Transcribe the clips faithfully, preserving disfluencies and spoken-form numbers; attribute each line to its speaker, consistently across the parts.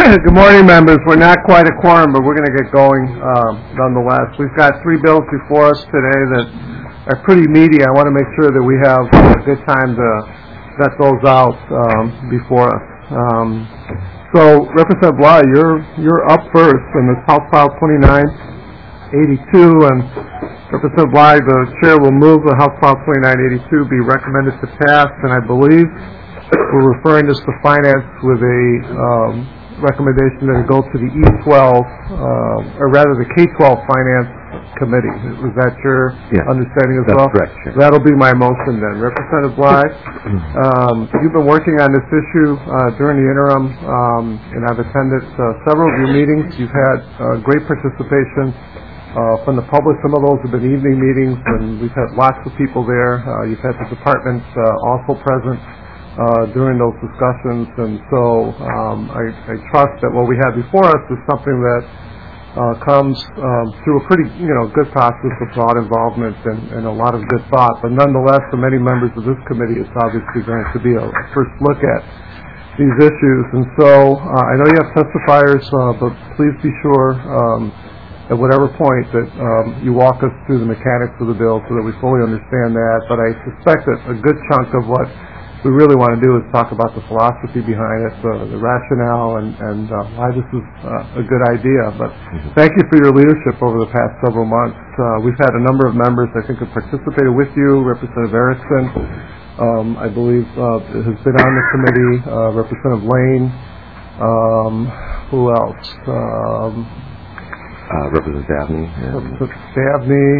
Speaker 1: Good morning, members. We're not quite a quorum, but we're going to get going um, nonetheless. We've got three bills before us today that are pretty meaty. I want to make sure that we have a good time to vet those out um, before us. Um, so, Representative Bly, you're you're up first, and it's House File twenty-nine eighty-two, and Representative Bly, the chair will move the House File twenty-nine eighty-two be recommended to pass, and I believe we're referring this to Finance with a um, recommendation that it go to the E twelve, uh, or rather the K twelve Finance Committee. Was that your
Speaker 2: yes,
Speaker 1: understanding as
Speaker 2: that's
Speaker 1: well?
Speaker 2: Correct, sure.
Speaker 1: That'll be my motion then. Representative Bly, um, you've been working on this issue uh, during the interim, um, and I've attended uh, several of your meetings. You've had uh, great participation uh, from the public. Some of those have been evening meetings, and we've had lots of people there. Uh, you've had the department uh, also present Uh, during those discussions, and so um, I, I trust that what we have before us is something that uh, comes um, through a pretty, you know, good process of broad involvement and, and a lot of good thought. But nonetheless, for many members of this committee, it's obviously going to be a first look at these issues. And so uh, I know you have testifiers, uh, but please be sure um, at whatever point that um, you walk us through the mechanics of the bill so that we fully understand that. But I suspect that a good chunk of what we really want to do is talk about the philosophy behind it, the, the rationale, and, and uh, why this is uh, a good idea. But thank you for your leadership over the past several months. Uh, we've had a number of members, I think, have participated with you. Representative Erickson, um, I believe, uh, has been on the committee. Uh, Representative Lane. Um, who else? Um,
Speaker 2: uh, Representative Dabney. Yeah.
Speaker 1: Representative Dabney.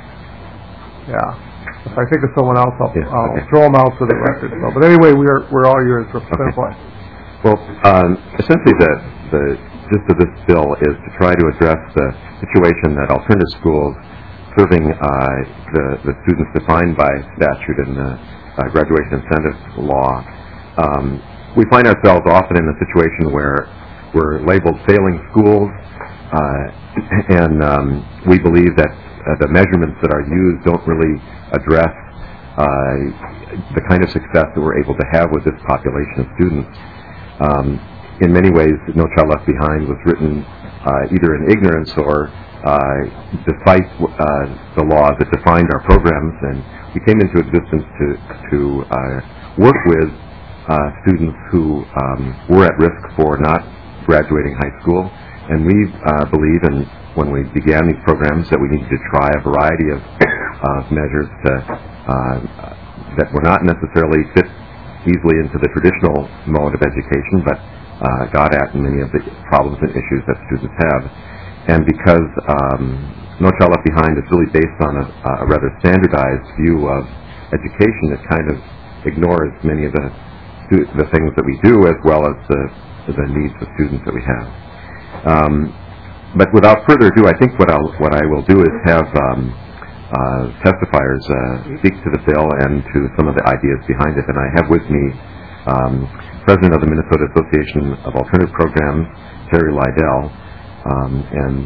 Speaker 1: Yeah. If I think of someone else, I'll,
Speaker 2: yeah,
Speaker 1: I'll
Speaker 2: okay.
Speaker 1: throw them out for the record. So, but anyway, we are we're all yours, Representative Bly.
Speaker 2: Okay. Well, um, essentially, the the gist of this bill is to try to address the situation that alternative schools serving uh, the the students defined by statute in the uh, graduation incentive law. Um, we find ourselves often in a situation where we're labeled failing schools, uh, and um, we believe that Uh, the measurements that are used don't really address uh, the kind of success that we're able to have with this population of students. Um, in many ways, No Child Left Behind was written uh, either in ignorance or uh, despite uh, the laws that defined our programs, and we came into existence to, to uh, work with uh, students who um, were at risk for not graduating high school, and we uh, believe in when we began these programs that we needed to try a variety of uh, measures to, uh, that were not necessarily fit easily into the traditional mode of education, but uh, got at many of the problems and issues that students have. And because um, No Child Left Behind is really based on a, a rather standardized view of education, it kind of ignores many of the the things that we do as well as the, the needs of students that we have. Um, But without further ado, I think what I'll what I will do is have um, uh, testifiers uh, speak to the bill and to some of the ideas behind it. And I have with me um, President of the Minnesota Association of Alternative Programs, Terry Lydell, um, and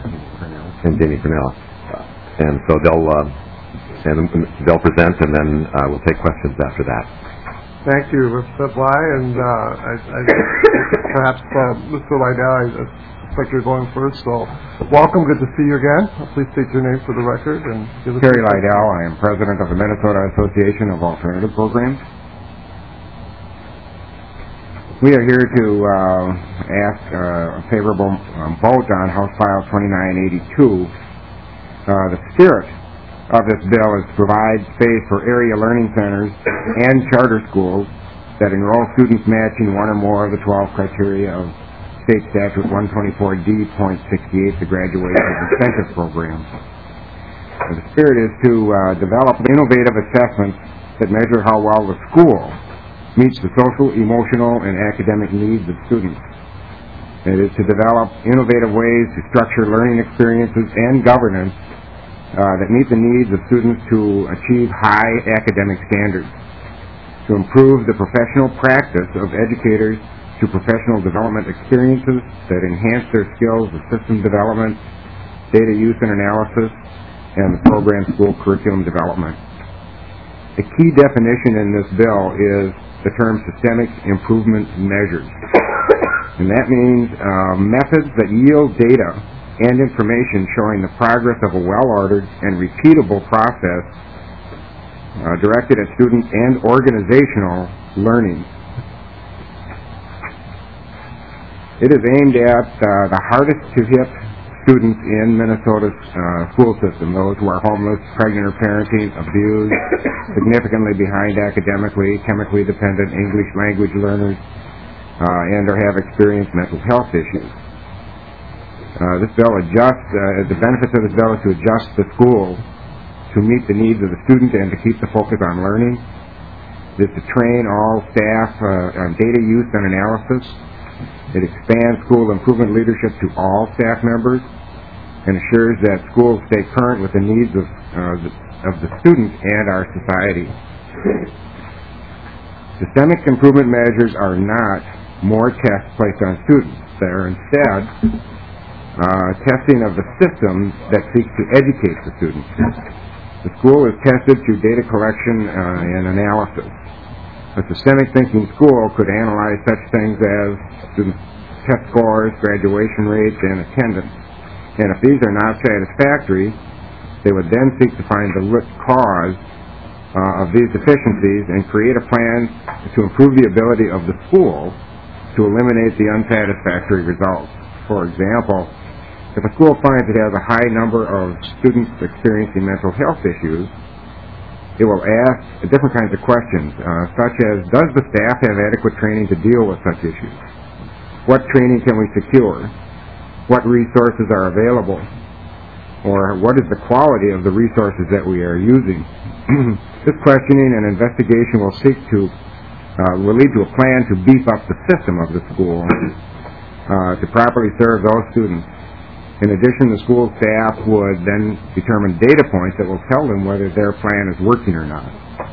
Speaker 2: uh, and Jamie Purnell. And so they'll uh, and they'll present, and then uh, we'll take questions after that.
Speaker 1: Thank you, Representative Bly, and uh, I, I, perhaps uh, Mister Lydell, I, I like you're going first, so welcome, good to see you again. Please state your name for the record. And give us
Speaker 3: Terry Lydell, I am president of the Minnesota Association of Alternative Programs. We are here to uh, ask uh, a favorable um, vote on House File twenty-nine eighty-two. Uh, the spirit of this bill is to provide space for area learning centers and charter schools that enroll students matching one or more of the twelve criteria of State Statute one twenty-four D point sixty-eight, the Graduation Incentive Program. The spirit is to uh, develop innovative assessments that measure how well the school meets the social, emotional, and academic needs of students. It is to develop innovative ways to structure learning experiences and governance uh, that meet the needs of students to achieve high academic standards, to improve the professional practice of educators to professional development experiences that enhance their skills of system development, data use and analysis, and the program school curriculum development. The key definition in this bill is the term systemic improvement measures. And that means uh, methods that yield data and information showing the progress of a well-ordered and repeatable process uh, directed at student and organizational learning. It is aimed at uh, the hardest to hit students in Minnesota's uh, school system, those who are homeless, pregnant or parenting, abused, significantly behind academically, chemically dependent English language learners, uh, and or have experienced mental health issues. Uh, this bill adjusts, uh, the benefits of this bill is to adjust the school to meet the needs of the student and to keep the focus on learning. It is to train all staff uh, on data use and analysis. It expands school improvement leadership to all staff members and assures that schools stay current with the needs of, uh, the, of the student and our society. Systemic improvement measures are not more tests placed on students. They are instead uh, testing of the system that seeks to educate the student. The school is tested through data collection uh, and analysis. A systemic thinking school could analyze such things as student test scores, graduation rates, and attendance. And if these are not satisfactory, they would then seek to find the root cause uh, of these deficiencies and create a plan to improve the ability of the school to eliminate the unsatisfactory results. For example, if a school finds it has a high number of students experiencing mental health issues, it will ask different kinds of questions, uh, such as, does the staff have adequate training to deal with such issues? What training can we secure? What resources are available? Or what is the quality of the resources that we are using? This questioning and investigation will seek to, uh, will lead to a plan to beef up the system of the school uh, to properly serve those students. In addition, the school staff would then determine data points that will tell them whether their plan is working or not.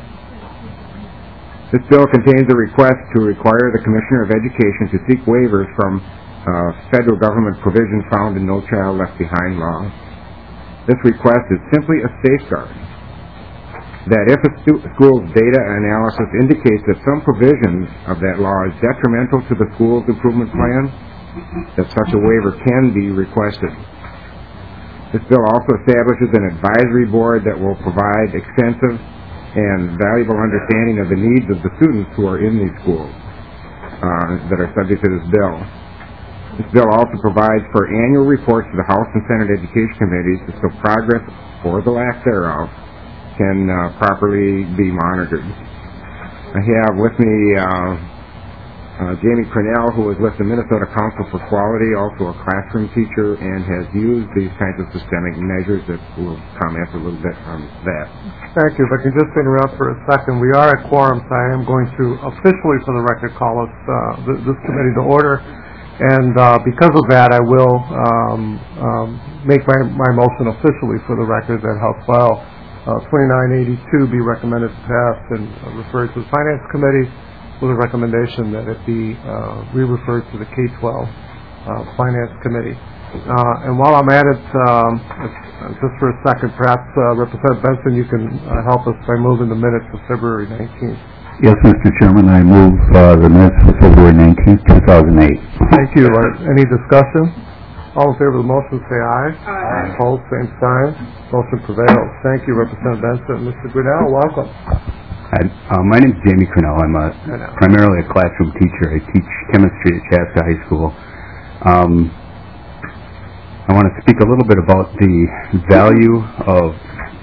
Speaker 3: This bill contains a request to require the Commissioner of Education to seek waivers from uh, federal government provisions found in No Child Left Behind law. This request is simply a safeguard that if a stu- school's data analysis indicates that some provisions of that law is detrimental to the school's improvement plan, that such a waiver can be requested. This bill also establishes an advisory board that will provide extensive and valuable understanding of the needs of the students who are in these schools uh, that are subject to this bill. This bill also provides for annual reports to the House and Senate Education Committees so progress, or the lack thereof, can uh, properly be monitored. I have with me uh, Uh, Jamie Cornell, who is with the Minnesota Council for Quality, also a classroom teacher, and has used these kinds of systemic measures that will comment a little bit on that.
Speaker 1: Thank you. If I can just interrupt for a second, we are at quorum, so I am going to officially, for the record, call us uh, th- this committee to order. And uh, because of that, I will um, um, make my, my motion officially for the record that House File uh, twenty-nine eighty-two be recommended to pass and uh, referred to the Finance Committee, with a recommendation that it be uh, re-referred to the K twelve uh, Finance Committee. Uh, and while I'm at it, um, just for a second, perhaps uh, Representative Benson, you can uh, help us by moving the minutes of February nineteenth.
Speaker 4: Yes, Mister Chairman, I move uh, the minutes for February nineteenth, two thousand eight.
Speaker 1: Thank you. Uh, any discussion? All in favor of the motion, say aye. Aye. Opposed, same sign. Motion prevails. Thank you, Representative Benson. Mister Grinnell, welcome.
Speaker 4: I, uh, my name is Jamie Cornell. I'm a, primarily a classroom teacher. I teach chemistry at Chaska High School. Um, I want to speak a little bit about the value of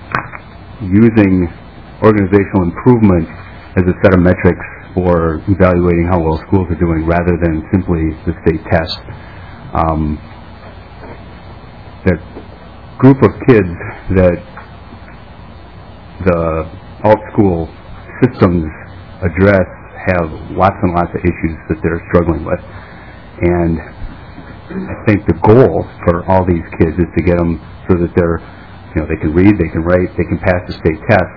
Speaker 4: using organizational improvement as a set of metrics for evaluating how well schools are doing rather than simply the state test. Um, the group of kids that the alt-school systems address have lots and lots of issues that they're struggling with. And I think the goal for all these kids is to get them so that they're, you know, they can read, they can write, they can pass the state test.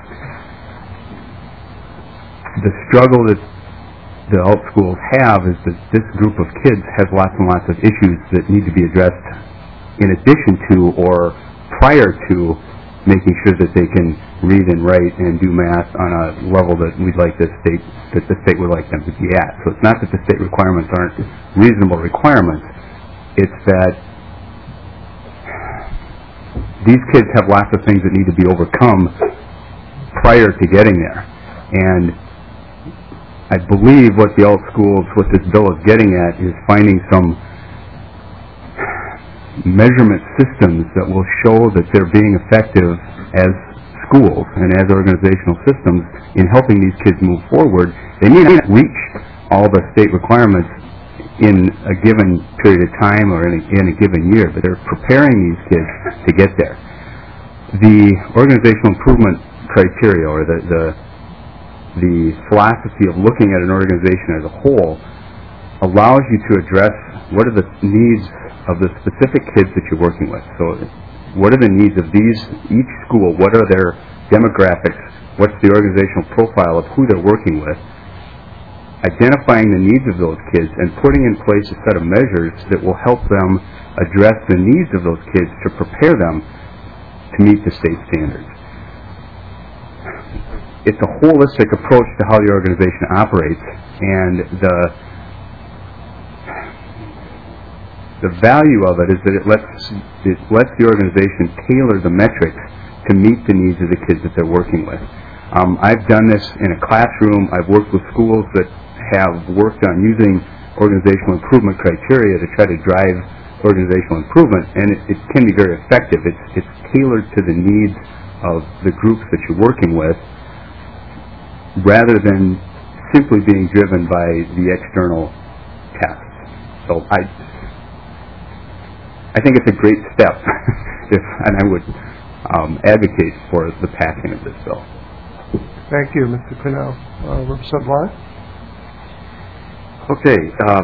Speaker 4: The struggle that the alt schools have is that this group of kids has lots and lots of issues that need to be addressed in addition to or prior to making sure that they can read and write and do math on a level that we'd like the state, that the state would like them to be at. So it's not that the state requirements aren't reasonable requirements, it's that these kids have lots of things that need to be overcome prior to getting there. And I believe what the alt schools, what this bill is getting at, is finding some measurement systems that will show that they're being effective as schools and as organizational systems in helping these kids move forward. They may not reach all the state requirements in a given period of time or in a, in a given year, but they're preparing these kids to get there. The organizational improvement criteria, or the, the the philosophy of looking at an organization as a whole, allows you to address what are the needs of the specific kids that you're working with. So what are the needs of these, each school, what are their demographics, what's the organizational profile of who they're working with, identifying the needs of those kids and putting in place a set of measures that will help them address the needs of those kids to prepare them to meet the state standards. It's a holistic approach to how the organization operates, and the The value of it is that it lets it lets the organization tailor the metrics to meet the needs of the kids that they're working with. Um, I've done this in a classroom. I've worked with schools that have worked on using organizational improvement criteria to try to drive organizational improvement, and it, it can be very effective. It's it's tailored to the needs of the groups that you're working with, rather than simply being driven by the external tests. So I. I think it's a great step, if, and I would um, advocate for the passing of this bill.
Speaker 1: Thank you, Mister Cornell. Uh, Representative Bly?
Speaker 2: Okay. Um,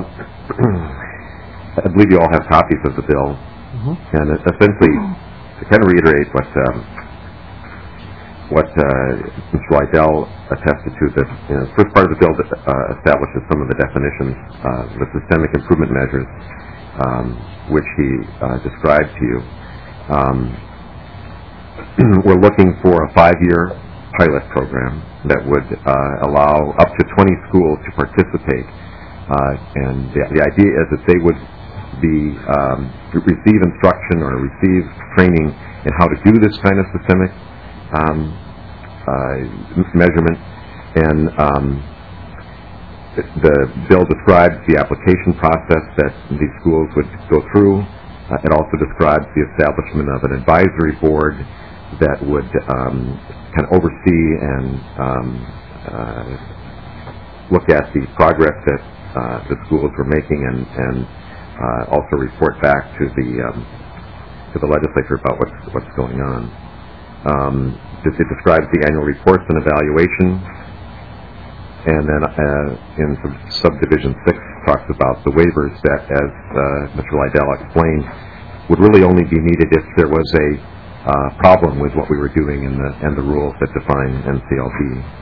Speaker 2: I believe you all have copies of the bill.
Speaker 1: Mm-hmm.
Speaker 2: And essentially, to kind of reiterate what um, what uh, Mister Lydell attested to, that you know, the first part of the bill uh, establishes some of the definitions, uh, the systemic improvement measures, Um, which he uh, described to you. Um, we're looking for a five-year pilot program that would uh, allow up to twenty schools to participate. Uh, and the, the idea is that they would be um, receive instruction or receive training in how to do this kind of systemic um, uh, measurement. And um, the bill describes the application process that these schools would go through. Uh, it also describes the establishment of an advisory board that would um, kind of oversee and um, uh, look at the progress that uh, the schools were making, and, and uh, also report back to the um, to the legislature about what's what's going on. Um, it describes the annual reports and evaluation. And then uh, in subdivision six talks about the waivers that, as uh, Mister Lydell explained, would really only be needed if there was a uh, problem with what we were doing in the and the rules that define N C L B.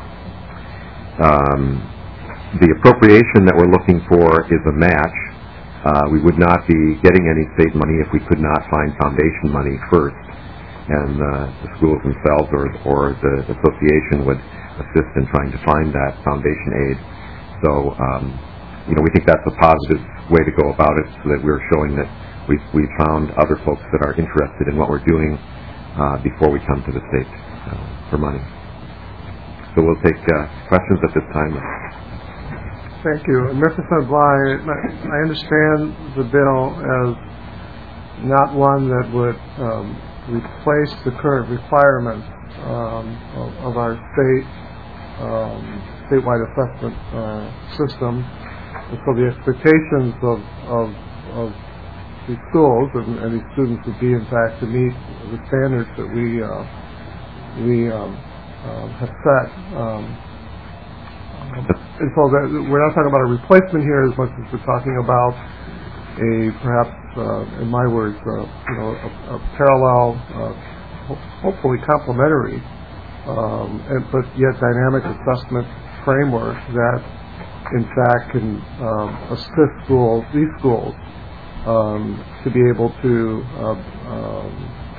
Speaker 2: Um, the appropriation that we're looking for is a match. Uh, we would not be getting any state money if we could not find foundation money first, and uh, the schools themselves or, or the association would assist in trying to find that foundation aid. So, um, you know, we think that's a positive way to go about it, so that we're showing that we've, we've found other folks that are interested in what we're doing uh, before we come to the state uh, for money. So we'll take uh, questions at this time.
Speaker 1: Thank you. And Representative Bly, I understand the bill as not one that would um, replace the current requirements um, of, of our state Um, statewide assessment uh, system, and so the expectations of of, of these schools and, and these students would be, in fact, to meet the standards that we uh, we um, uh, have set. Um, and so that we're not talking about a replacement here as much as we're talking about a perhaps, uh, in my words, uh, you know, a, a parallel, uh, ho- hopefully complementary. Um, and, but yet dynamic assessment framework that, in fact, can um, assist schools, these schools, um, to be able to uh, um,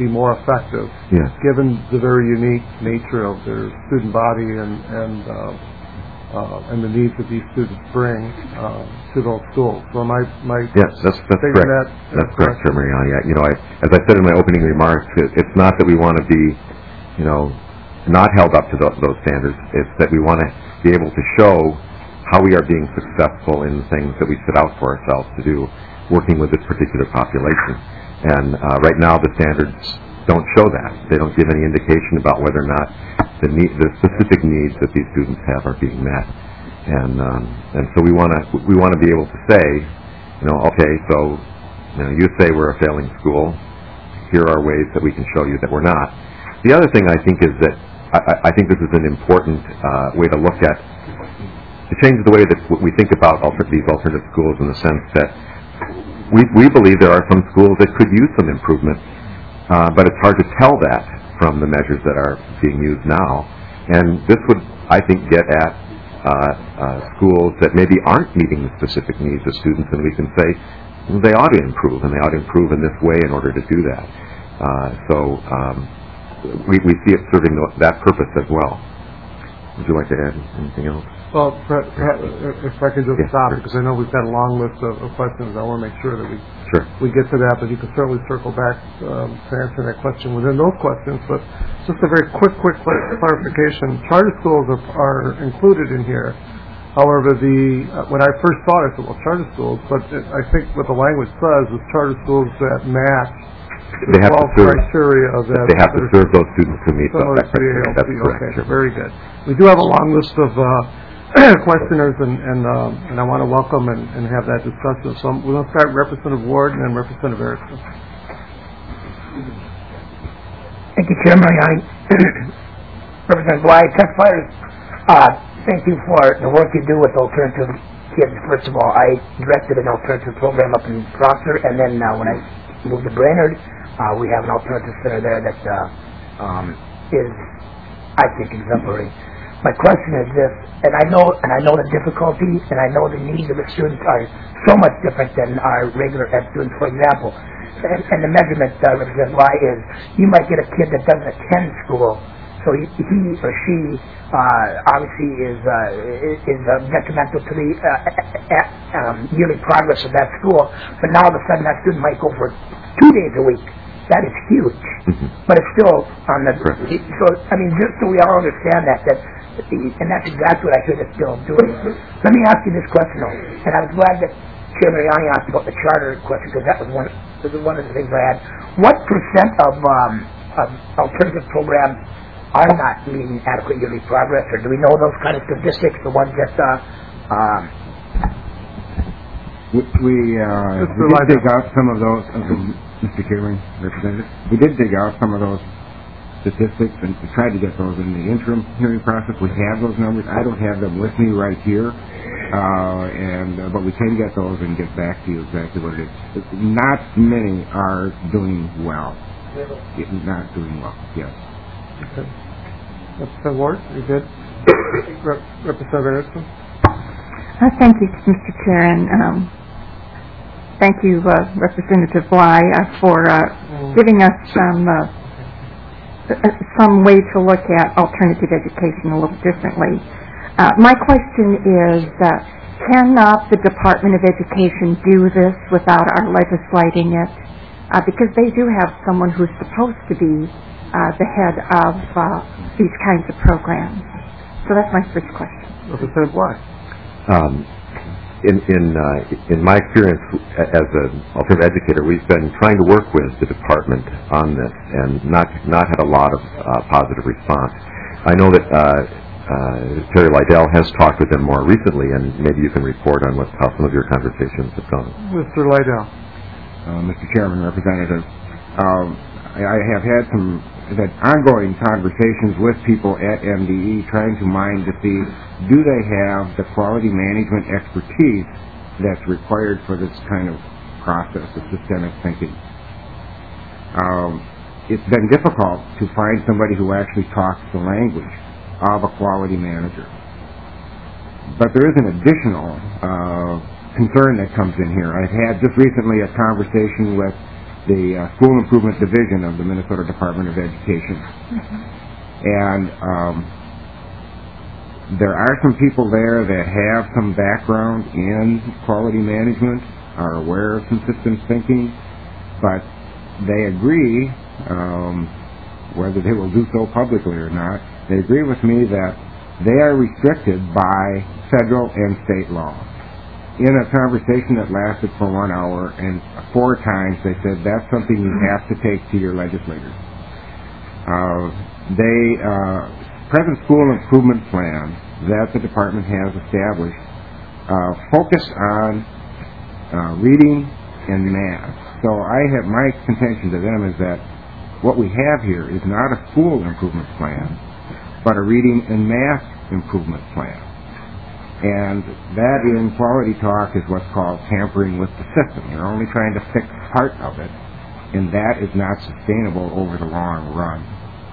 Speaker 1: be more effective,
Speaker 2: Yes.
Speaker 1: given the very unique nature of their student body and and uh, uh, and the needs that these students bring uh, to those schools. So my my
Speaker 2: Yes, that's that's
Speaker 1: stating
Speaker 2: correct.
Speaker 1: that,
Speaker 2: That's correct, Chair Mariani. I- You know, I, as I said in my opening remarks, it, it's not that we want to be, you know, not held up to those, those standards. It's that we want to be able to show how we are being successful in the things that we set out for ourselves to do, working with this particular population. And uh, right now, the standards don't show that. They don't give any indication about whether or not the need, the specific needs that these students have are being met. And um, and so we want to we want to be able to say, you know, okay, so you know, you say we're a failing school. Here are ways that we can show you that we're not. The other thing I think is that I, I think this is an important uh, way to look at to change the way that we think about alter- these alternative schools in the sense that we we believe there are some schools that could use some improvement, uh, but it's hard to tell that from the measures that are being used now. And this would, I think, get at uh, uh, schools that maybe aren't meeting the specific needs of students, and we can say well, they ought to improve, and they ought to improve in this way in order to do that. Uh, so um, we, we see it serving that purpose as well. Would you like to add anything else?
Speaker 1: Well, per- per- if I could just
Speaker 2: Yes,
Speaker 1: stop,
Speaker 2: sure.
Speaker 1: because I know we've got a long list of, of questions. I want to make sure that we
Speaker 2: Sure.
Speaker 1: we get to that, but you can certainly circle back um, to answer that question within those questions. But just a very quick, quick clar- clarification. Charter schools are, are included in here. However, the uh, when I first saw it, I said, well, charter schools, but it, I think what the language says is charter schools that match the
Speaker 2: They have to
Speaker 1: twelve
Speaker 2: serve-
Speaker 1: criteria of that.
Speaker 2: They have to serve those students who meet
Speaker 1: Similar
Speaker 2: that
Speaker 1: to the
Speaker 2: criteria.
Speaker 1: A L P.
Speaker 2: That's correct.
Speaker 1: Okay,
Speaker 2: Sure.
Speaker 1: very good. We do have a long list of uh, questioners, and and, um, and I want to welcome and, and have that discussion. So we're going to start with Representative Ward and then Representative Erickson.
Speaker 5: Thank you, Chair Mariani. Representative Bly, testifiers, uh, thank you for the work you do with alternative kids. First of all, I directed an alternative program up in Prosser, and then uh, when I moved to Brainerd, uh, we have an alternative center there that uh, um, is, I think, exemplary. My question is this, and I know and I know the difficulty, and I know the needs of the students are so much different than our regular ed students, for example. And, and the measurement, uh, Representative Bly, is you might get a kid that doesn't attend school, so he, he or she uh, obviously is uh, is uh, detrimental to the uh, uh, um, yearly progress of that school. But now all of a sudden that student might go for two days a week. That is huge,
Speaker 2: Mm-hmm.
Speaker 5: but it's still on the.
Speaker 2: Correct.
Speaker 5: So I mean, just so we all understand that that. And that's exactly what I think it's still doing. Let me ask you this question, though. And I was glad that Chair Mariani asked about the charter question, because that was one, was one of the things I had. What percent of, um, of alternative programs are not meeting adequate yearly progress, or do we know those kind of statistics, the ones that... Uh, um,
Speaker 3: We, we, uh, we did dig out some of those, uh, Mister Chairman, Representative. We did dig out some of those statistics and to try to get those in the interim hearing process. We have those numbers. I don't have them with me right here, uh, and uh, but we can get those and get back to you exactly what it is. Not many are doing well. Not doing well. Yes.
Speaker 1: Okay. Representative Ward, you good? Rep- Representative Erickson?
Speaker 6: Uh, thank you, Mister Chair, and um, thank you, uh, Representative Bly, uh, for uh, giving us some uh, some way to look at alternative education a little differently. Uh, my question is, uh, cannot the Department of Education do this without our legislating it? Uh, because they do have someone who's supposed to be uh, the head of uh, these kinds of programs. So that's my first question.
Speaker 1: Representative Bly.
Speaker 2: Um, in in uh, in my experience as an alternative educator, we've been trying to work with the department on this, and not not had a lot of uh, positive response. I know that uh, uh, Terry Liddell has talked with them more recently, and maybe you can report on what how some of your conversations have gone.
Speaker 1: Mister Liddell.
Speaker 3: Uh, Mister Chairman, Representative, um, I, I have had some that ongoing conversations with people at M D E trying to mine to see, do they have the quality management expertise that's required for this kind of process of systemic thinking. Um, it's been difficult to find somebody who actually talks the language of a quality manager. But there is an additional uh, concern that comes in here. I've had just recently a conversation with the uh, School Improvement Division of the Minnesota Department of Education. And um, there are some people there that have some background in quality management, are aware of some systems thinking, but they agree, um, whether they will do so publicly or not, they agree with me that they are restricted by federal and state law. In a conversation that lasted for one hour, and four times they said that's something you have to take to your legislators. Uh, they, uh, present school improvement plan that the department has established uh, focus on uh, reading and math. So I have, my contention to them is that what we have here is not a school improvement plan, but a reading and math improvement plan. And that in quality talk is what's called tampering with the system. You're only trying to fix part of it, and that is not sustainable over the long run.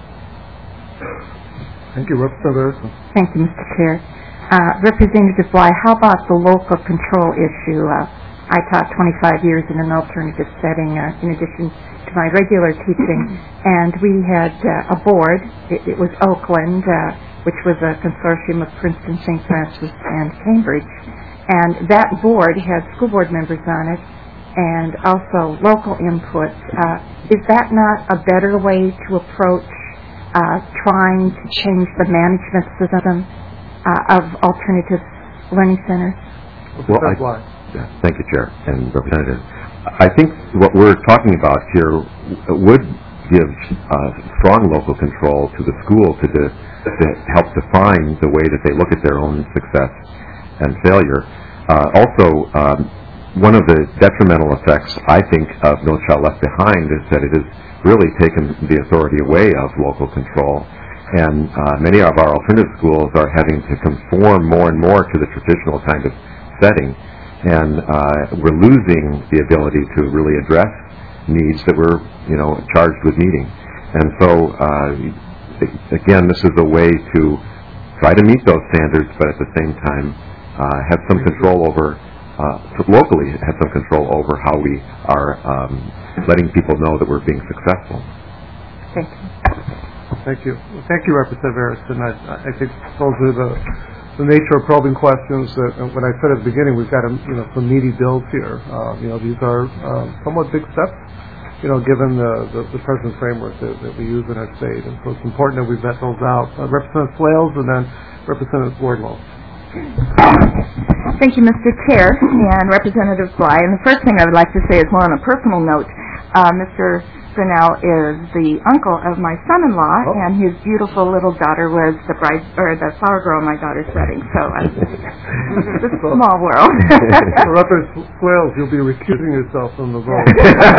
Speaker 1: Thank you, Representative.
Speaker 6: Thank you, Mister Chair. Uh, Representative Bly, how about the local control issue? Uh, I taught twenty-five years in an alternative setting uh, in addition to my regular teaching, and we had uh, a board. It, it was Oakland, uh, which was a consortium of Princeton, Saint Francis, and Cambridge. And that board had school board members on it and also local input. Uh, is that not a better way to approach uh, trying to change the management system uh, of alternative learning centers?
Speaker 2: Well, I, yeah, thank you, Chair and Representative. I think what we're talking about here would give uh, strong local control to the school to, de- to help define the way that they look at their own success and failure. Uh, also, um, one of the detrimental effects, I think, of No Child Left Behind is that it has really taken the authority away of local control. And uh, many of our alternative schools are having to conform more and more to the traditional kind of setting. And uh, we're losing the ability to really address needs that we're, you know, charged with meeting. And so, uh, again, this is a way to try to meet those standards, but at the same time uh, have some control over, uh, locally have some control over how we are um, letting people know that we're being successful.
Speaker 6: Thank you.
Speaker 1: Thank you. Thank you, Representative Harrison. I, I think those are the the nature of probing questions. That, uh, when I said at the beginning, we've got a, you know, some meaty bills here. Uh, you know, these are uh, somewhat big steps, you know, given the, the, the present framework that, that we use in our state. And so it's important that we vet those out. Uh, Representative Flales and then Representative Wardlow.
Speaker 7: Thank you, Mister Chair and Representative Bly. And the first thing I would like to say is more on a personal note. Uh, Mister Grinnell is the uncle of my son-in-law, oh. and his beautiful little daughter was the bride or the flower girl in my daughter's wedding. So uh, it's a small world.
Speaker 1: So, Representative Swales, you'll be recusing yourself from the vote.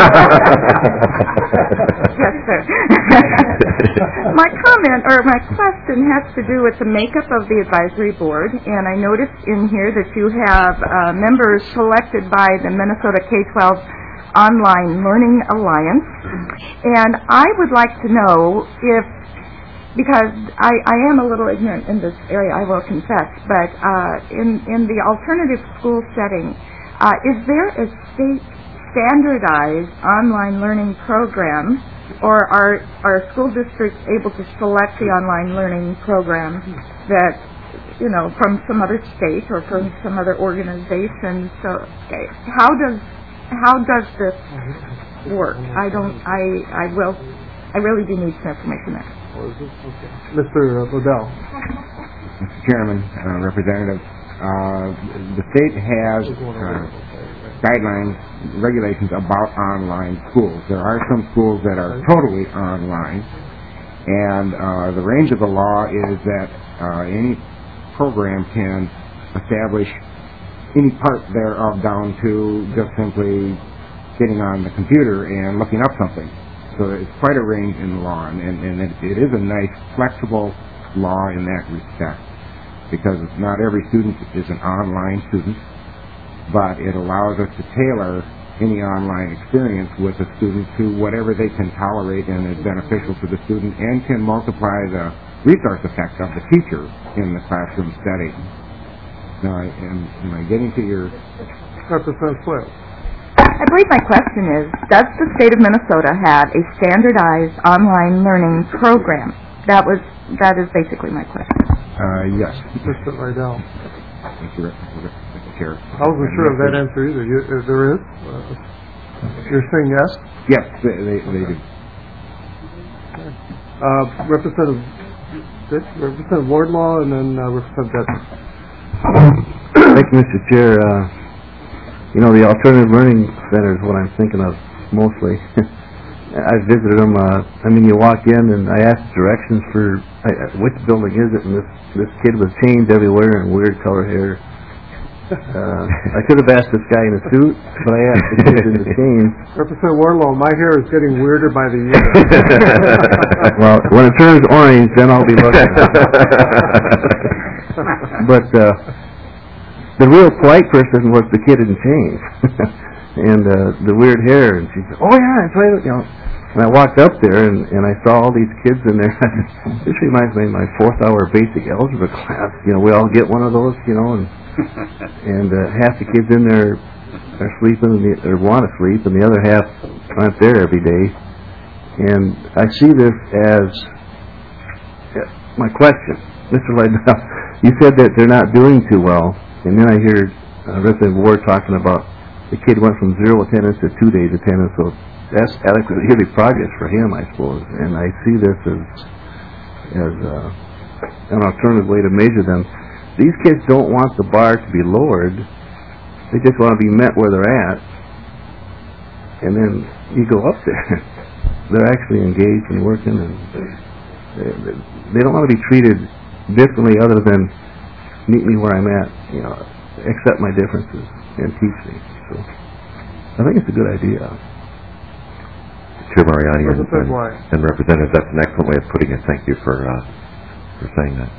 Speaker 7: Yes, sir. My comment or my question has to do with the makeup of the advisory board, and I noticed in here that you have uh, members selected by the Minnesota K twelve Online Learning Alliance, and I would like to know if, because I, I am a little ignorant in this area, I will confess, but uh, in, in the alternative school setting, uh, is there a state standardized online learning program, or are, are school districts able to select the online learning program that, you know, from some other state or from some other organization? So how does How does this work? I don't. I. I will. I really do need some information there.
Speaker 1: Mister Liddell.
Speaker 3: Mister Chairman, uh, Representative, uh, the state has uh, guidelines, regulations about online schools. There are some schools that are totally online, and uh, the range of the law is that uh, any program can establish any part thereof down to just simply getting on the computer and looking up something. So it's quite a range in the law, and, and it, it is a nice, flexible law in that respect, because not every student is an online student, but it allows us to tailor any online experience with a student to whatever they can tolerate and is beneficial to the student, and can multiply the resource effect of the teacher in the classroom setting. Now, I, am, am I getting to your...
Speaker 1: Representative Flales.
Speaker 7: I believe my question is, does the state of Minnesota have a standardized online learning program? That was that is basically my question.
Speaker 3: Uh, yes.
Speaker 1: Mister Rydell.
Speaker 3: Thank you, Mister Chair.
Speaker 1: I wasn't sure of that answer either. You, uh, there is? Uh, you're saying yes?
Speaker 3: Yes, they, they, they do.
Speaker 1: Uh, Representative Dick, Representative Wardlaw, and then uh, Representative Dedman.
Speaker 8: Thank you, Mister Chair. Uh, you know, the Alternative Learning Center is what I'm thinking of mostly. I visited them. Uh, I mean, you walk in, and I asked directions for I, which building is it, and this this kid with chains everywhere and weird color hair. Uh, I could have asked this guy in a suit, but I asked the kid in the chains.
Speaker 1: Representative Wardlaw, my hair is getting weirder by the year.
Speaker 8: Well, when it turns orange, then I'll be looking. But uh, the real polite person was the kid in chains. And uh, the weird hair, and she said, "Oh yeah, it's right." You know, and I walked up there, and, and I saw all these kids in there. This reminds me of my fourth hour basic algebra class. You know, we all get one of those, you know, and and uh, half the kids in there are sleeping, and the, or want to sleep, and the other half aren't there every day. And I see this as uh, my question, Mister Lydell. You said that they're not doing too well, and then I hear uh, Representative Ward talking about the kid went from zero attendance to two days attendance, so that's adequately progress for him, I suppose. And I see this as as uh, an alternative way to measure them. These kids don't want the bar to be lowered; they just want to be met where they're at. And then you go up there; they're actually engaged and working, and they, they don't want to be treated differently, other than meet me where I'm at, you know, accept my differences and teach me. So I think it's a good idea.
Speaker 2: Chair Mariani and, and,
Speaker 1: Why?
Speaker 2: and Representative, that's an excellent way of putting it. Thank you for uh, for saying that.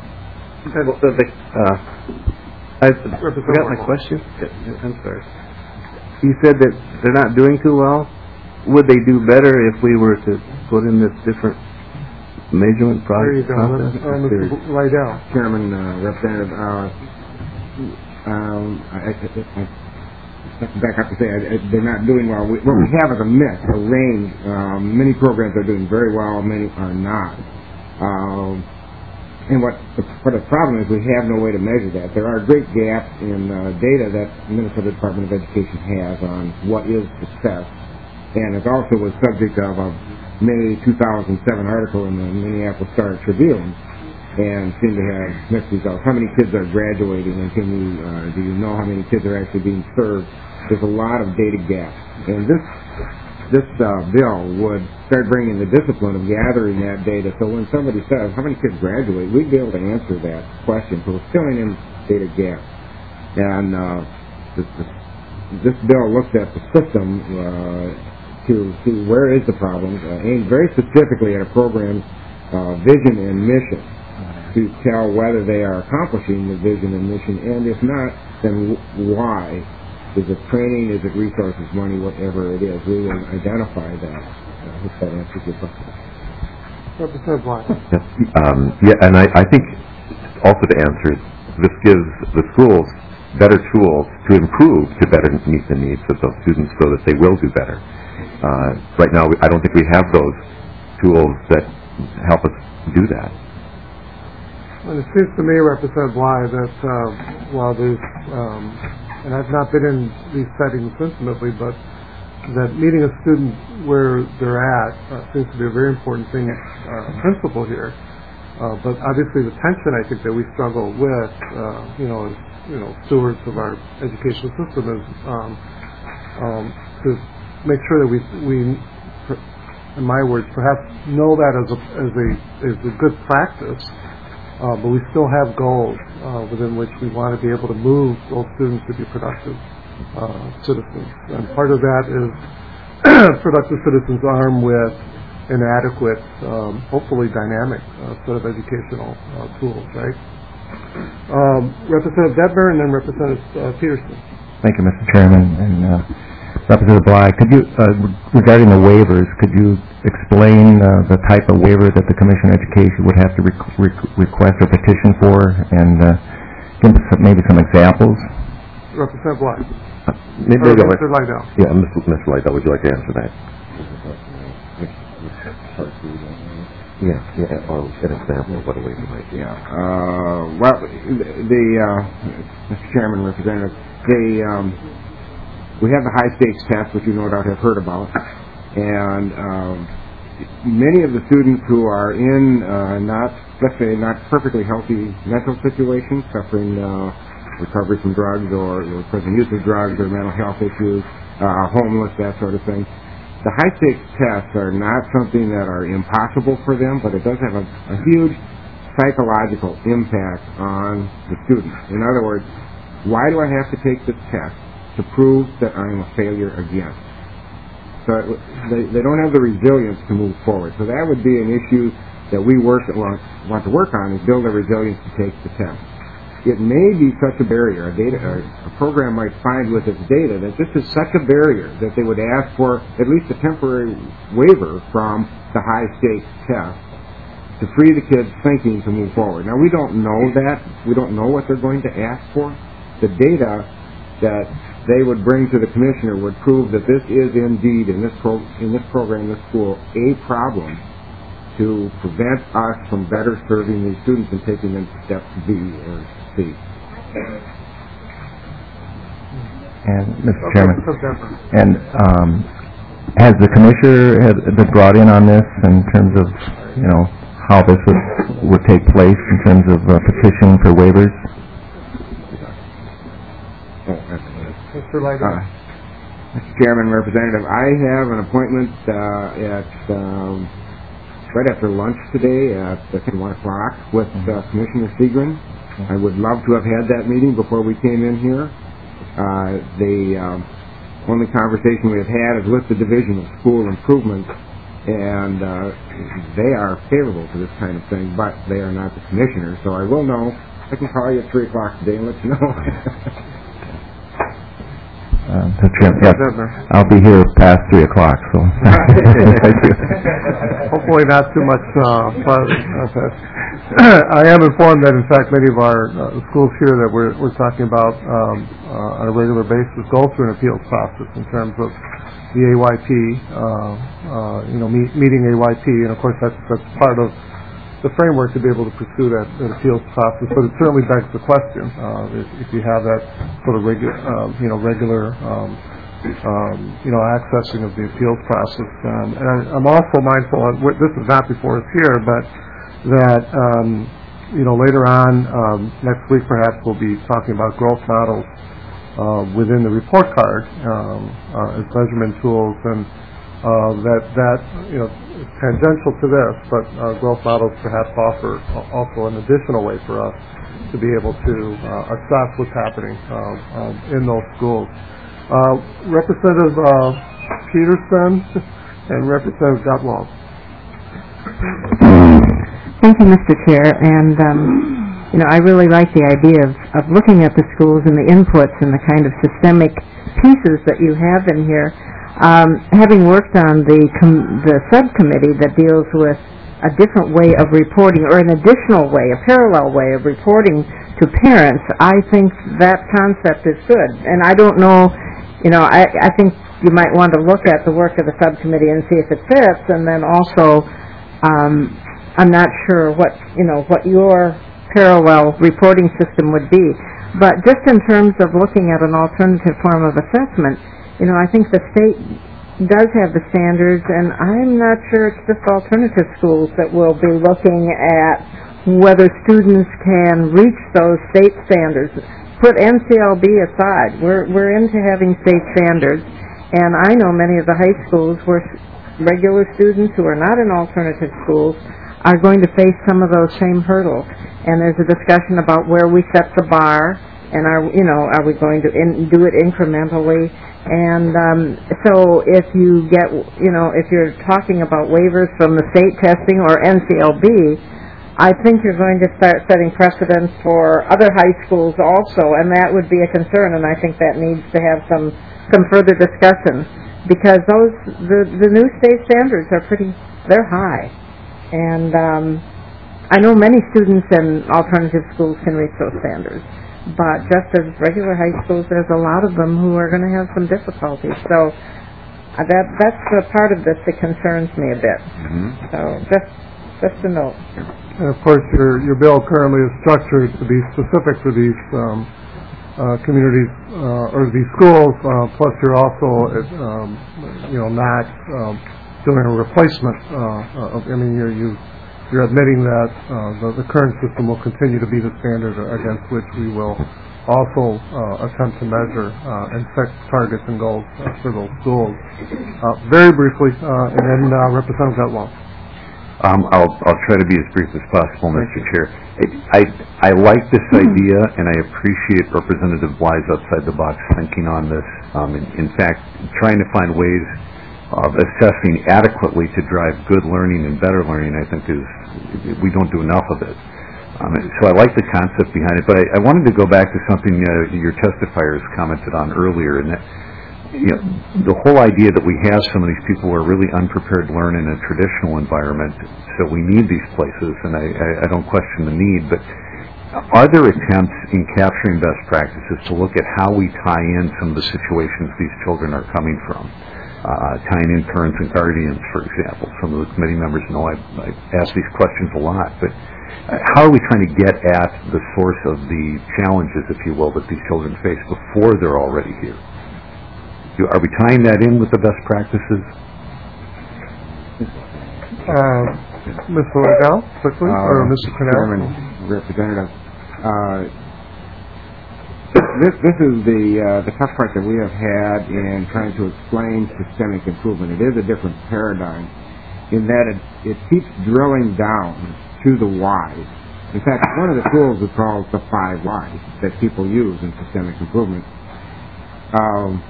Speaker 8: Uh, I forgot my question. I'm sorry. You said that they're not doing too well. Would they do better if we were to put in this different measurement
Speaker 1: There you
Speaker 8: process?
Speaker 1: go. Uh, Mister Rydell.
Speaker 3: Chairman, uh, Representative, uh, um, I, I, I, I back up to say I, I, they're not doing well. We, what we have is a mix, a range. Um, many programs are doing very well, many are not. Um, and what the, what the problem is, we have no way to measure that. There are great gaps in uh, data that the Minnesota Department of Education has on what is success, and it also was subject of a May two thousand seven article in the Minneapolis Star Tribune, and seem to have mixed results. How many kids are graduating, and can you uh, do you know how many kids are actually being served? There's a lot of data gaps, and this this uh, bill would start bringing the discipline of gathering that data. So when somebody says how many kids graduate, we'd be able to answer that question. So we're filling in data gaps, and uh, this, this, this bill looks at the system uh, to see where is the problem, uh, aimed very specifically at a program's uh, vision and mission, to tell whether they are accomplishing the vision and mission, and if not, then why. Is it training? Is it resources, money, whatever it is? We will identify that. I hope that answers your question.
Speaker 1: Representative Bly.
Speaker 2: Yes. Um, yeah, and I, I think also to answer, this gives the schools better tools to improve to better meet the needs of those students so that they will do better. Uh, right now, I don't think we have those tools that help us do that.
Speaker 1: Well, it seems to me, Representative Bly, that uh, while there's, um, and I've not been in these settings intimately, but that meeting a student where they're at uh, seems to be a very important thing, uh, principle here. Uh, but obviously, the tension I think that we struggle with, uh, you know, as you know, stewards of our educational system, is um, um, to make sure that we, we, in my words, perhaps know that as a as a as a good practice. Uh, but we still have goals uh, within which we want to be able to move those students to be productive uh, citizens. And part of that is productive citizens armed with an adequate, um, hopefully dynamic uh, set of educational uh, tools, right? Um, Representative Dedmer and then Representative uh, Peterson.
Speaker 9: Thank you, Mister Chairman. And uh, Representative Bly, could you, uh, regarding the waivers, could you explain uh, the type of waiver that the Commission on Education would have to rec- rec- request or petition for, and uh, give us maybe some examples?
Speaker 1: Representative Bly.
Speaker 2: Maybe
Speaker 1: Or
Speaker 2: I'll go
Speaker 1: Mister
Speaker 2: with-
Speaker 1: Lydell.
Speaker 2: Yeah, Mister Mister Lydell, would you like to answer that? Yeah, yeah, or an example of what a waiver might be.
Speaker 3: Yeah. Uh, well, the, uh, Mister Chairman, Representative, the, um, we have the high stakes test, which you no doubt have heard about, and um, many of the students who are in uh, not, let's say, not perfectly healthy mental situations, suffering uh, recovery from drugs or, or present use of drugs or mental health issues, uh, homeless, that sort of thing. The high-stakes tests are not something that are impossible for them, but it does have a, a huge psychological impact on the student. In other words, why do I have to take this test to prove that I'm a failure again? So it, they, they don't have the resilience to move forward. So that would be an issue that we work, want, want to work on, is build the resilience to take the test. It may be such a barrier, a, data, a program might find with its data that this is such a barrier that they would ask for at least a temporary waiver from the high-stakes test to free the kids thinking to move forward. Now, we don't know that. We don't know what they're going to ask for. The data that they would bring to the commissioner would prove that this is indeed, in this, pro- in this program, this school, a problem to prevent us from better serving these students and taking them to step B or C.
Speaker 9: And, Mister Chairman, and um, has the commissioner has been brought in on this in terms of, you know, how this would, would take place in terms of uh, petitioning for waivers?
Speaker 1: Mister Lydell.
Speaker 3: Uh, Mister Chairman, Representative, I have an appointment uh, at um, right after lunch today at I think one o'clock with uh, Commissioner Segrin. I would love to have had that meeting before we came in here. Uh, the um, only conversation we have had is with the Division of School Improvement, and uh, they are favorable to this kind of thing, but they are not the commissioner. So I will know. I can call you at three o'clock today and let you know.
Speaker 9: Uh, Mister Chairman, yeah, I'll be here past three o'clock, so thank you.
Speaker 1: Hopefully not too much uh, fun. I am informed that, in fact, many of our uh, schools here that we're, we're talking about um, uh, on a regular basis go through an appeals process in terms of the A Y P, uh, uh, you know, meet, meeting A Y P, and of course that's, that's part of the framework to be able to pursue that, that appeals process. But it certainly begs the question uh, if, if you have that sort of regular, uh, you know, regular, um, um, you know, accessing of the appeals process. Um, and I, I'm also mindful, of, this is not before us here, but that, um, you know, later on, um, next week perhaps we'll be talking about growth models uh, within the report card um, uh, as measurement tools, and uh, that, that, you know, is tangential to this, but uh, growth models perhaps offer also an additional way for us to be able to uh, assess what's happening uh, um, in those schools. Uh, Representative uh, Peterson and Representative Gutwald.
Speaker 10: Thank you, Mister Chair. And, um, you know, I really like the idea of, of looking at the schools and the inputs and the kind of systemic pieces that you have in here. Um, having worked on the com- the subcommittee that deals with a different way of reporting, or an additional way, a parallel way of reporting to parents, I think that concept is good. And I don't know, you know, I, I think you might want to look at the work of the subcommittee and see if it fits, and then also um, I'm not sure what, you know, what your parallel reporting system would be. But just in terms of looking at an alternative form of assessment, you know, I think the state does have the standards, and I'm not sure it's just alternative schools that will be looking at whether students can reach those state standards. Put N C L B aside. We're, we're into having state standards, and I know many of the high schools where regular students who are not in alternative schools are going to face some of those same hurdles. And there's a discussion about where we set the bar, and are, you know, are we going to in, do it incrementally? And um, so if you get, you know, if you're talking about waivers from the state testing or N C L B, I think you're going to start setting precedents for other high schools also, and that would be a concern, and I think that needs to have some, some further discussion, because those, the, the new state standards are pretty, they're high. And um, I know many students in alternative schools can reach those standards. but just as regular high schools, there's a lot of them who are going to have some difficulties. So uh, that that's the part of this that concerns me a bit.
Speaker 3: Mm-hmm.
Speaker 10: So just just a note.
Speaker 1: And of course, your your bill currently is structured to be specific for these um, uh, communities uh, or these schools. Uh, plus, you're also um, you know not um, doing a replacement. Uh, of, I mean, you're you. You're admitting that uh, the, the current system will continue to be the standard against which we will also uh, attempt to measure uh, and set targets and goals uh, for those schools. Uh, very briefly, uh, and then uh, Representative Gutwald.
Speaker 11: Um, I'll, I'll try to be as brief as possible, Mister Chair. I, I, I like this idea, and I appreciate Representative Bly's outside-the-box thinking on this. Um, in, in fact, trying to find ways of assessing adequately to drive good learning and better learning, I think, is we don't do enough of it. Um, so I like the concept behind it, but I, I wanted to go back to something uh, your testifiers commented on earlier, and that, you know, the whole idea that we have some of these people who are really unprepared to learn in a traditional environment, so we need these places, and I, I, I don't question the need, but are there attempts in capturing best practices to look at how we tie in some of the situations these children are coming from? Uh, tying in parents and guardians, for example. Some of the committee members know I, I ask these questions a lot, but uh, how are we trying to get at the source of the challenges, if you will, that these children face before they're already here? Do, are we tying that in with the best practices?
Speaker 1: Uh, Mister Liddell, quickly,
Speaker 3: uh,
Speaker 1: or Mister Cornell?
Speaker 3: Chairman, Representative. Uh, This this is the uh, the tough part that we have had in trying to explain systemic improvement. It is a different paradigm in that it, it keeps drilling down to the whys. In fact, one of the tools is called the five whys that people use in systemic improvement. Um,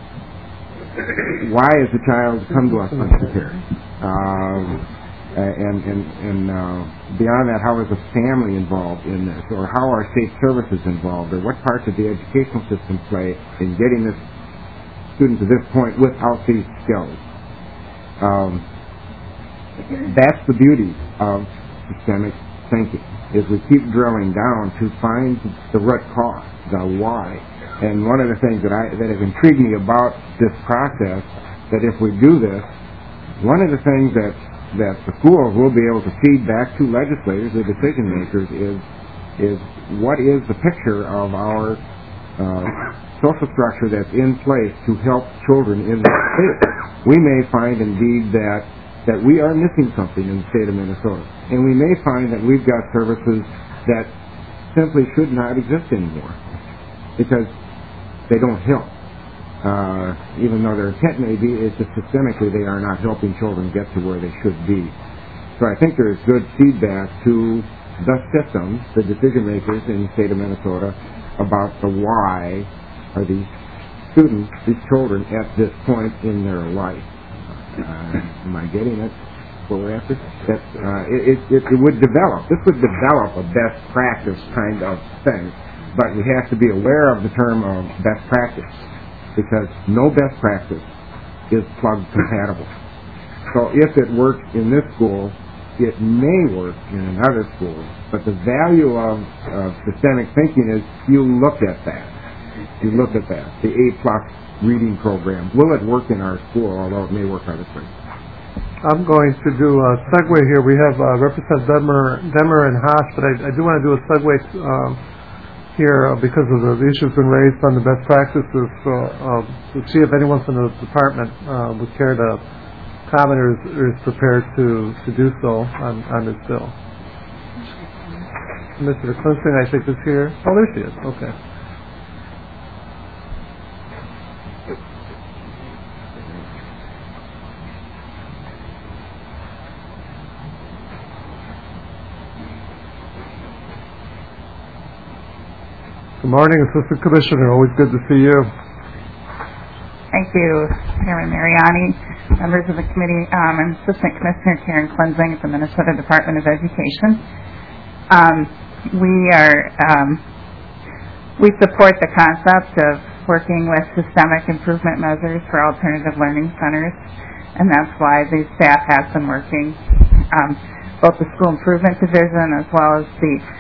Speaker 3: why is the child come to us unprepared? Um, and and, and uh, beyond that, how is the family involved in this, or how are state services involved, or what parts of the educational system play in getting this student to this point without these skills? Um, that's the beauty of systemic thinking, is we keep drilling down to find the root cause, the why. And one of the things that I that has intrigued me about this process, that if we do this, one of the things that that the schools will be able to feed back to legislators, the decision makers, is is what is the picture of our uh, social structure that's in place to help children in the state. We may find indeed that that we are missing something in the state of Minnesota, and we may find that we've got services that simply should not exist anymore because they don't help. Uh, even though their intent may be, it's just systemically they are not helping children get to where they should be. So I think there is good feedback to the system, the decision makers in the state of Minnesota, about the why are these students, these children, at this point in their life. Uh, am I getting it? What we're after? That, uh, it, it, it would develop. This would develop a best practice kind of thing, but we have to be aware of the term of best practice, because no best practice is plug compatible. So if it works in this school, it may work in another school, but the value of, of systemic thinking is you look at that. You look at that. The A-plus reading program. Will it work in our school, although it may work other places?
Speaker 1: I'm going to do a segue here. We have uh, Representative Demmer, Demmer and Haas, but I, I do want to do a segue um, here uh, because of the issues been raised on the best practices. So uh, to see if anyone from the department uh, would care to comment or is, or is prepared to, to do so on, on this bill. Mister Clinton, I think, is here. Oh, there she is. Okay. Good morning, Assistant Commissioner. Always good to see you.
Speaker 12: Thank you, Chairman Mariani, members of the committee. Um, I'm Assistant Commissioner Karen Cleansing at the Minnesota Department of Education. Um, we are um, we support the concept of working with systemic improvement measures for alternative learning centers, and that's why the staff has been working, um, both the School Improvement Division as well as the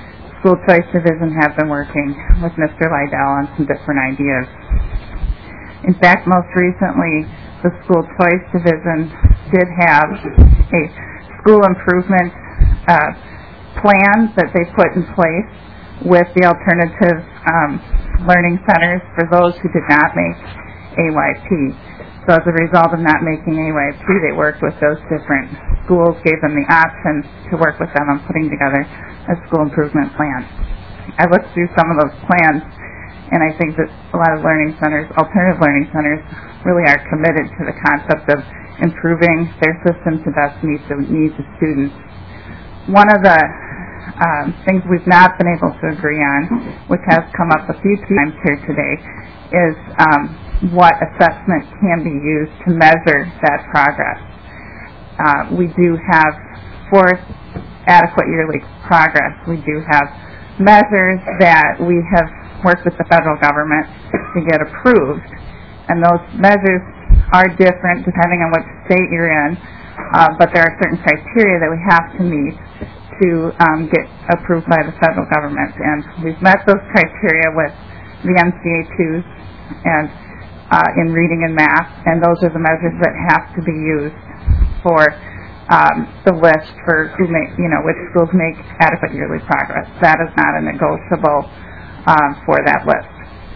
Speaker 12: School Choice Division have been working with Mister Lydell on some different ideas. In fact, most recently, the School Choice Division did have a school improvement uh, plan that they put in place with the alternative um, learning centers for those who did not make A Y P. So as a result of not making A Y P, they worked with those different schools, gave them the option to work with them on putting together a school improvement plan. I looked through some of those plans, and I think that a lot of learning centers, alternative learning centers, really are committed to the concept of improving their system to best meet the needs of students. One of the um, things we've not been able to agree on, which has come up a few times here today, is um, what assessment can be used to measure that progress. Uh, we do have, for adequate yearly progress, we do have measures that we have worked with the federal government to get approved, and those measures are different depending on which state you're in, uh, but there are certain criteria that we have to meet to um, get approved by the federal government, and we've met those criteria with the M C A twos and uh, in reading and math, and those are the measures that have to be used for um, the list for who make, you know, which schools make adequate yearly progress. That is not a negotiable um, for that list.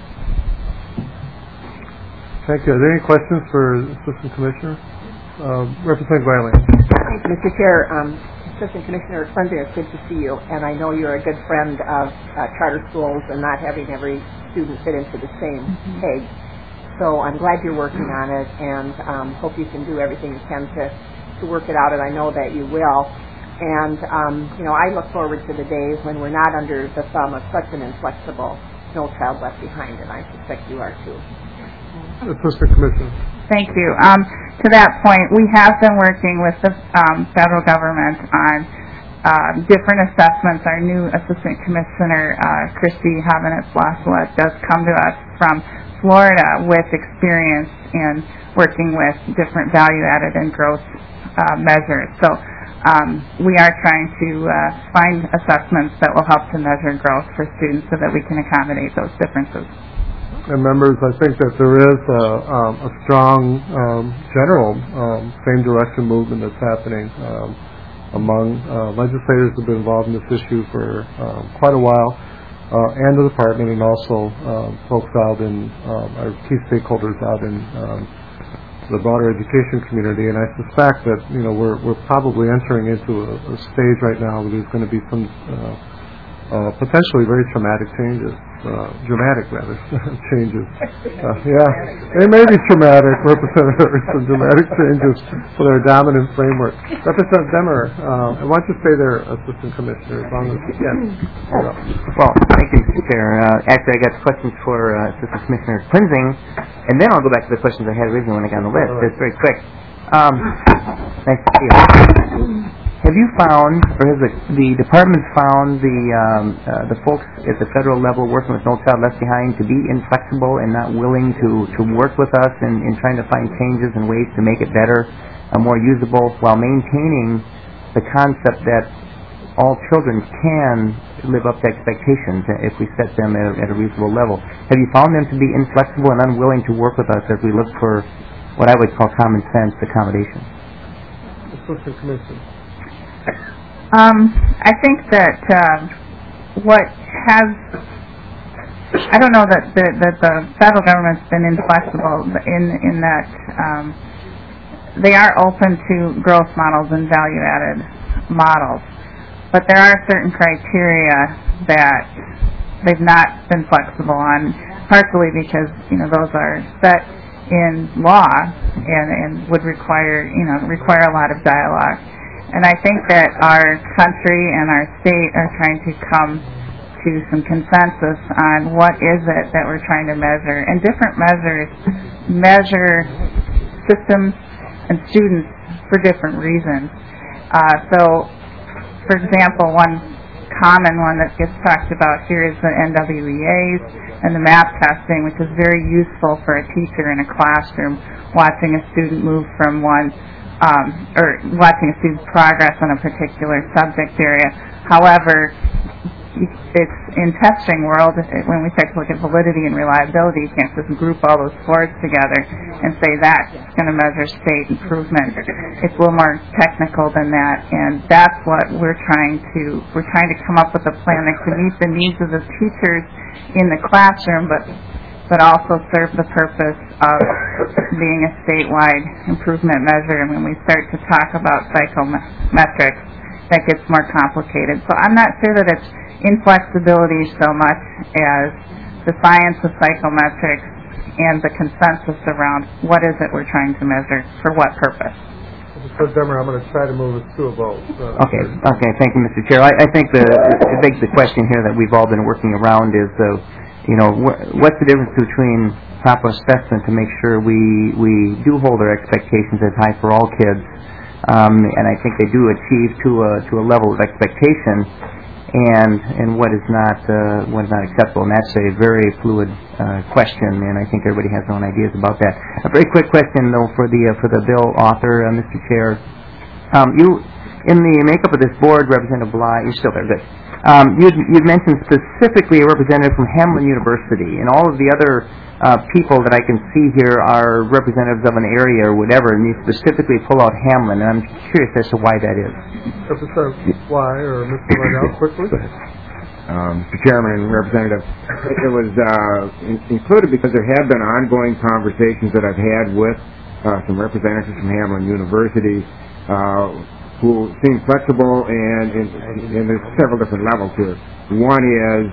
Speaker 1: Thank you. Are there any questions for Assistant Commissioner? Uh, Representative Wiley.
Speaker 13: Thank you, Mister Chair. Um, Assistant Commissioner Cleansing, it's good to see you, and I know you're a good friend of uh, charter schools and not having every student fit into the same mm-hmm. peg. So I'm glad you're working on it, and um, hope you can do everything you can to, to work it out, and I know that you will. And, um, you know, I look forward to the days when we're not under the thumb of such an inflexible No Child Left Behind, and I suspect you are too.
Speaker 1: Assistant Commissioner.
Speaker 12: Thank you. Um, to that point, we have been working with the um, federal government on uh, different assessments. Our new Assistant Commissioner, uh, Christy Havanitz-Lasselet, does come to us from Florida with experience in working with different value-added and growth uh, measures. So um, we are trying to uh, find assessments that will help to measure growth for students so that we can accommodate those differences.
Speaker 1: And members, I think that there is a, um, a strong um, general um, same direction movement that's happening um, among uh, legislators who have been involved in this issue for um, quite a while, uh, and the department, and also um, folks out in um, our key stakeholders out in um, the broader education community. And I suspect that you know we're we're probably entering into a, a stage right now where there's going to be some uh, uh, potentially very traumatic changes. Uh, dramatic, rather, changes. Uh, yeah, they may be traumatic, Representative, some dramatic changes for their dominant framework. Representative Demer, uh, I want you to stay there, Assistant Commissioner, as long as you can.
Speaker 14: Well, thank you, Mister Chair. Uh, actually, I got questions for uh, Assistant Commissioner Cleansing, and then I'll go back to the questions I had originally when I got on the list. It's very quick. Um, nice to see you. Have you found, or has the, the department found the um, uh, the folks at the federal level working with No Child Left Behind to be inflexible and not willing to, to work with us in, in trying to find changes and ways to make it better, uh, more usable, while maintaining the concept that all children can live up to expectations if we set them at a, at a reasonable level? Have you found them to be inflexible and unwilling to work with us as we look for what I would call common sense accommodation?
Speaker 1: Assistant Commissioner.
Speaker 12: Um, I think that uh, what has, I don't know that the, that the federal government's been inflexible in in that um, they are open to growth models and value-added models, but there are certain criteria that they've not been flexible on, partially because you know those are set in law and, and would require you know require a lot of dialogue. And I think that our country and our state are trying to come to some consensus on what is it that we're trying to measure. And different measures measure systems and students for different reasons. Uh, so, for example, one common one that gets talked about here is the N W E As and the MAP testing, which is very useful for a teacher in a classroom watching a student move from one Um, or watching a student's progress on a particular subject area. However, it's in testing world, when we start to look at validity and reliability, you can't just group all those scores together and say that's going to measure state improvement. It's a little more technical than that, and that's what we're trying to, we're trying to come up with a plan that can meet the needs of the teachers in the classroom, but but also serve the purpose of being a statewide improvement measure. And when we start to talk about psychometrics, that gets more complicated. So I'm not sure that it's inflexibility so much as the science of psychometrics and the consensus around what is it we're trying to measure for what purpose.
Speaker 1: Mister Demmer, I'm going to try to move us to a vote. Uh,
Speaker 14: okay, okay, thank you, Mister Chair. I, I think the I think the question here that we've all been working around is, uh, you know, wh- what's the difference between proper assessment to make sure we we do hold our expectations as high for all kids, um, and I think they do achieve to a to a level of expectation, and and what is not uh, what is not acceptable, and that's a very fluid uh, question, and I think everybody has their own ideas about that. A very quick question though for the uh, for the bill author, uh, Mister Chair, um, you in the makeup of this board, Representative Bly, you're still there, good. Um, you'd, you'd mentioned specifically a representative from Hamline University, and all of the other uh, people that I can see here are representatives of an area or whatever, and you specifically pull out Hamline, and I'm curious as to why that is.
Speaker 1: Representative Bly or Mister Liddell, quickly.
Speaker 3: Um, Mister Chairman and Representative, it was uh, in- included because there have been ongoing conversations that I've had with uh, some representatives from Hamline University uh, who seem flexible, and, and, and there's several different levels here. One is,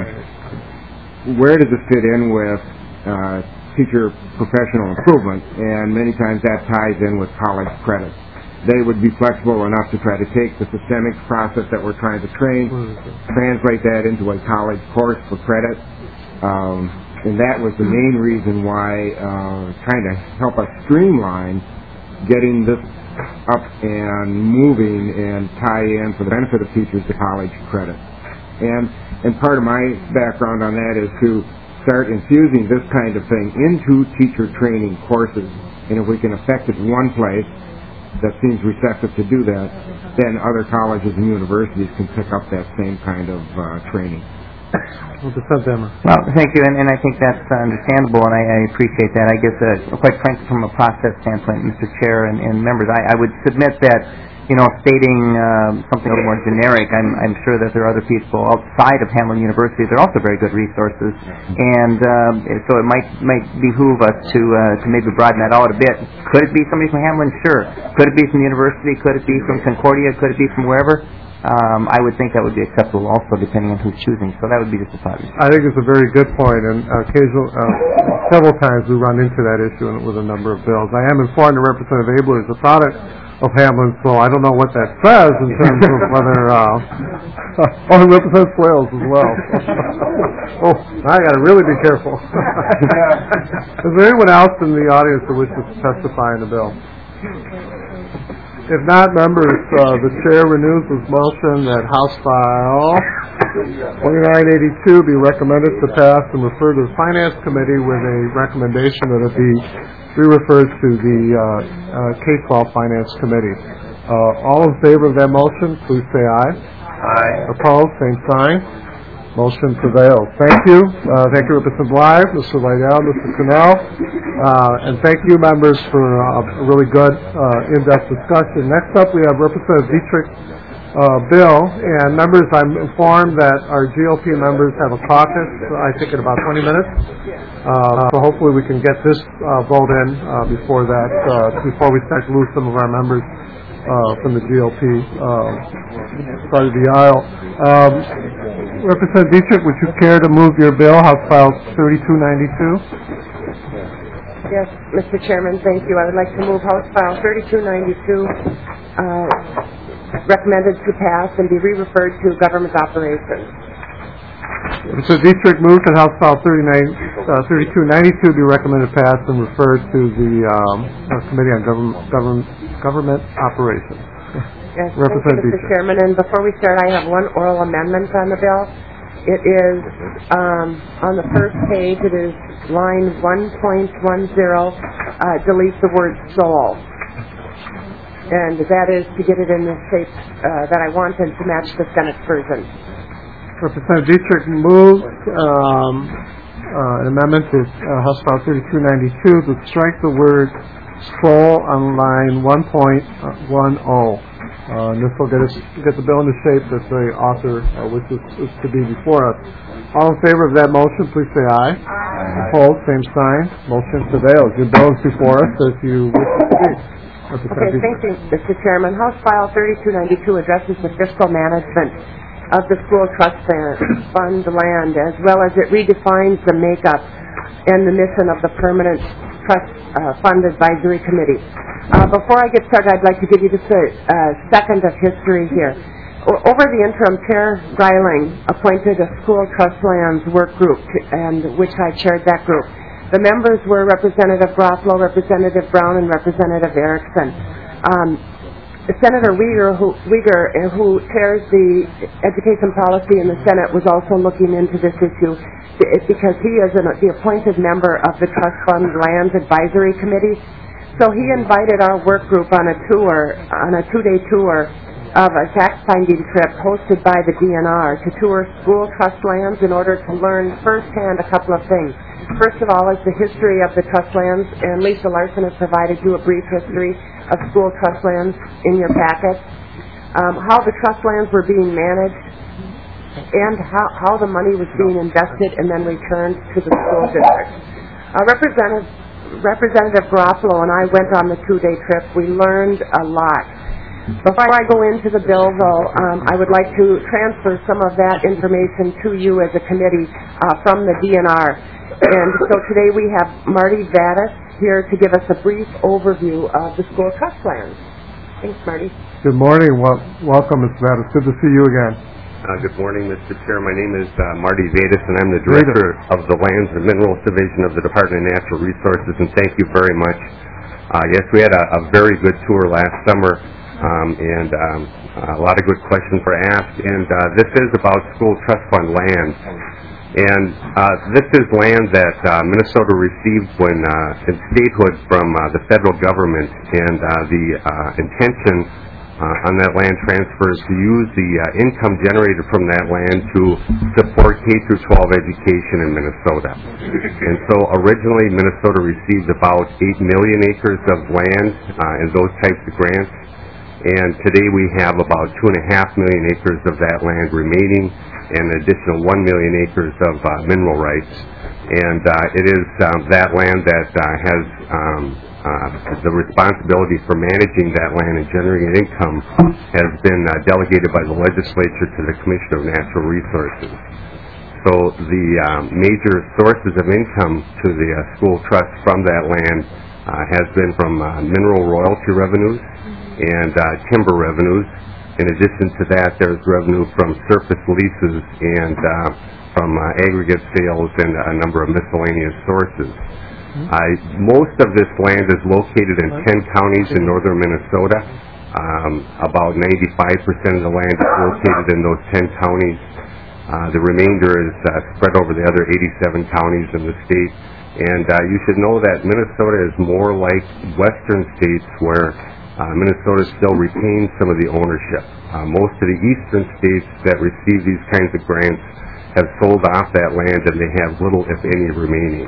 Speaker 3: uh, where does this fit in with uh, teacher professional improvement? And many times that ties in with college credit. They would be flexible enough to try to take the systemic process that we're trying to train, translate that into a college course for credit. Um, and that was the main reason why, uh, trying to help us streamline getting this up and moving and tie in for the benefit of teachers to college credit. And and part of my background on that is to start infusing this kind of thing into teacher training courses. And if we can affect it one place that seems receptive to do that, then other colleges and universities can pick up that same kind of uh, training.
Speaker 1: Mister Demmer.
Speaker 14: Well, thank you, and, and I think that's uh, understandable, and I, I appreciate that. I guess, uh, quite frankly, from a process standpoint, Mister Chair and, and members, I, I would submit that, you know, stating uh, something a little more generic, I'm, I'm sure that there are other people outside of Hamline University that are also very good resources, and um, so it might might behoove us to uh, to maybe broaden that out a bit. Could it be somebody from Hamline? Sure. Could it be from the university? Could it be from Concordia? Could it be from wherever? Um, I would think that would be acceptable also, depending on who's choosing. So that would be just a thought.
Speaker 1: I think it's a very good point, and occasional, uh, several times we run into that issue with a number of bills. I am informed that Representative Abler is a product of Hamline, so I don't know what that says in terms of whether, uh, oh, Representative Swales as well. Oh, I got to really be careful. Is there anyone else in the audience who wishes to testify in the bill? If not, members, uh, the chair renews his motion that House File twenty-nine eighty-two be recommended to pass and refer to the Finance Committee with a recommendation that it be re-referred to the uh, uh, K twelve Finance Committee. Uh, all in favor of that motion, please say aye. Aye. Opposed, same sign. Motion prevails. Thank you. Uh, thank you, Representative Bly, Mister Liddell, Mister Cornell, uh, and thank you, members, for uh, a really good uh, in-depth discussion. Next up, we have Representative Dietrich's uh, bill, and members, I'm informed that our G O P members have a caucus, I think, in about twenty minutes. Uh, so hopefully we can get this uh, vote in uh, before that, uh, before we start to lose some of our members uh, from the G O P uh, side of the aisle. Um, Representative Dietrich, would you care to move your bill, House File thirty-two ninety-two?
Speaker 13: Yes, Mister Chairman, thank you. I would like to move House File thirty-two ninety-two, uh, recommended to pass and be re-referred to Government Operations.
Speaker 1: Mister Dietrich moves that House File thirty-two ninety-two be recommended pass and referred to the um, Committee on Government, Government, Government Operations.
Speaker 13: Yes, thank you, Mister Chairman. And before we start, I have one oral amendment on the bill. It is um, on the first page. It is line one point one zero. Uh, delete the word "soul," and that is to get it in the shape uh, that I want and to match the Senate version.
Speaker 1: Representative Dietrich moved um, uh, an amendment to uh, House File thirty-two ninety-two to strike the word "stroll" on line one point ten. Uh, and this will get us get the bill into shape that the author uh, wishes is to be before us. All in favor of that motion, please say aye. Aye. Opposed, same sign. Motion prevails. Your bill is before us as you wish it to be.
Speaker 13: Okay, thank you, Mister Chairman. House File thirty-two ninety-two addresses the fiscal management of the school trust fund land, as well as it redefines the makeup and the mission of the permanent trust uh, fund advisory committee. Uh, before I get started, I'd like to give you just a uh, second of history here. O- over the interim, Chair Greiling appointed a school trust lands work group, to, and which I chaired that group. The members were Representative Groffalo, Representative Brown, and Representative Erickson. Um, Senator Uyghur, who, Uyghur, uh, who chairs the education policy in the Senate, was also looking into this issue because he is an, the appointed member of the Trust Fund Lands Advisory Committee. So he invited our work group on a tour, on a two-day tour of a fact-finding trip hosted by the D N R to tour school trust lands in order to learn firsthand a couple of things. First of all is the history of the trust lands, and Lisa Larson has provided you a brief history of school trust lands in your packet. Um, how the trust lands were being managed, and how, how the money was being invested and then returned to the school district. Uh, Representative, Representative Groffalo and I went on the two-day trip. We learned a lot. Before I go into the bill, though, um, I would like to transfer some of that information to you as a committee uh, from the D N R. And so today we have Marty Vadas here to give us a brief overview of the school trust lands. Thanks, Marty.
Speaker 1: Good morning. Well, welcome, Mister Vadas. Good to see you again.
Speaker 2: Uh, good morning, Mister Chair. My name is uh, Marty Vadas, and I'm the Director of the Lands and Minerals Division of the Department of Natural Resources, and thank you very much. Uh, yes, we had a, a very good tour last summer, um, and um, a lot of good questions were asked, and uh, this is about school trust fund land. And uh, this is land that uh, Minnesota received when uh, in statehood from uh, the federal government, and uh, the uh, intention uh, on that land transfer is to use the uh, income generated from that land to support K through twelve education in Minnesota. And so originally Minnesota received about eight million acres of land uh, in those types of grants. And today we have about two and a half million acres of that land remaining, and an additional one million acres of uh, mineral rights. And uh, it is um, that land that uh, has um, uh, the responsibility for managing that land and generating income has been uh, delegated by the legislature to the Commission of Natural Resources. So the um, major sources of income to the uh, school trust from that land uh, has been from uh, mineral royalty revenues and uh, timber revenues. In addition to that, there's revenue from surface leases and uh, from uh, aggregate sales and a number of miscellaneous sources. Uh, most of this land is located in ten counties in northern Minnesota. Um, about ninety-five percent of the land is located in those ten counties. Uh, the remainder is uh, spread over the other eighty-seven counties in the state. And uh, you should know that Minnesota is more like western states where Uh, Minnesota still retains some of the ownership. Uh, most of the eastern states that receive these kinds of grants have sold off that land, and they have little, if any, remaining.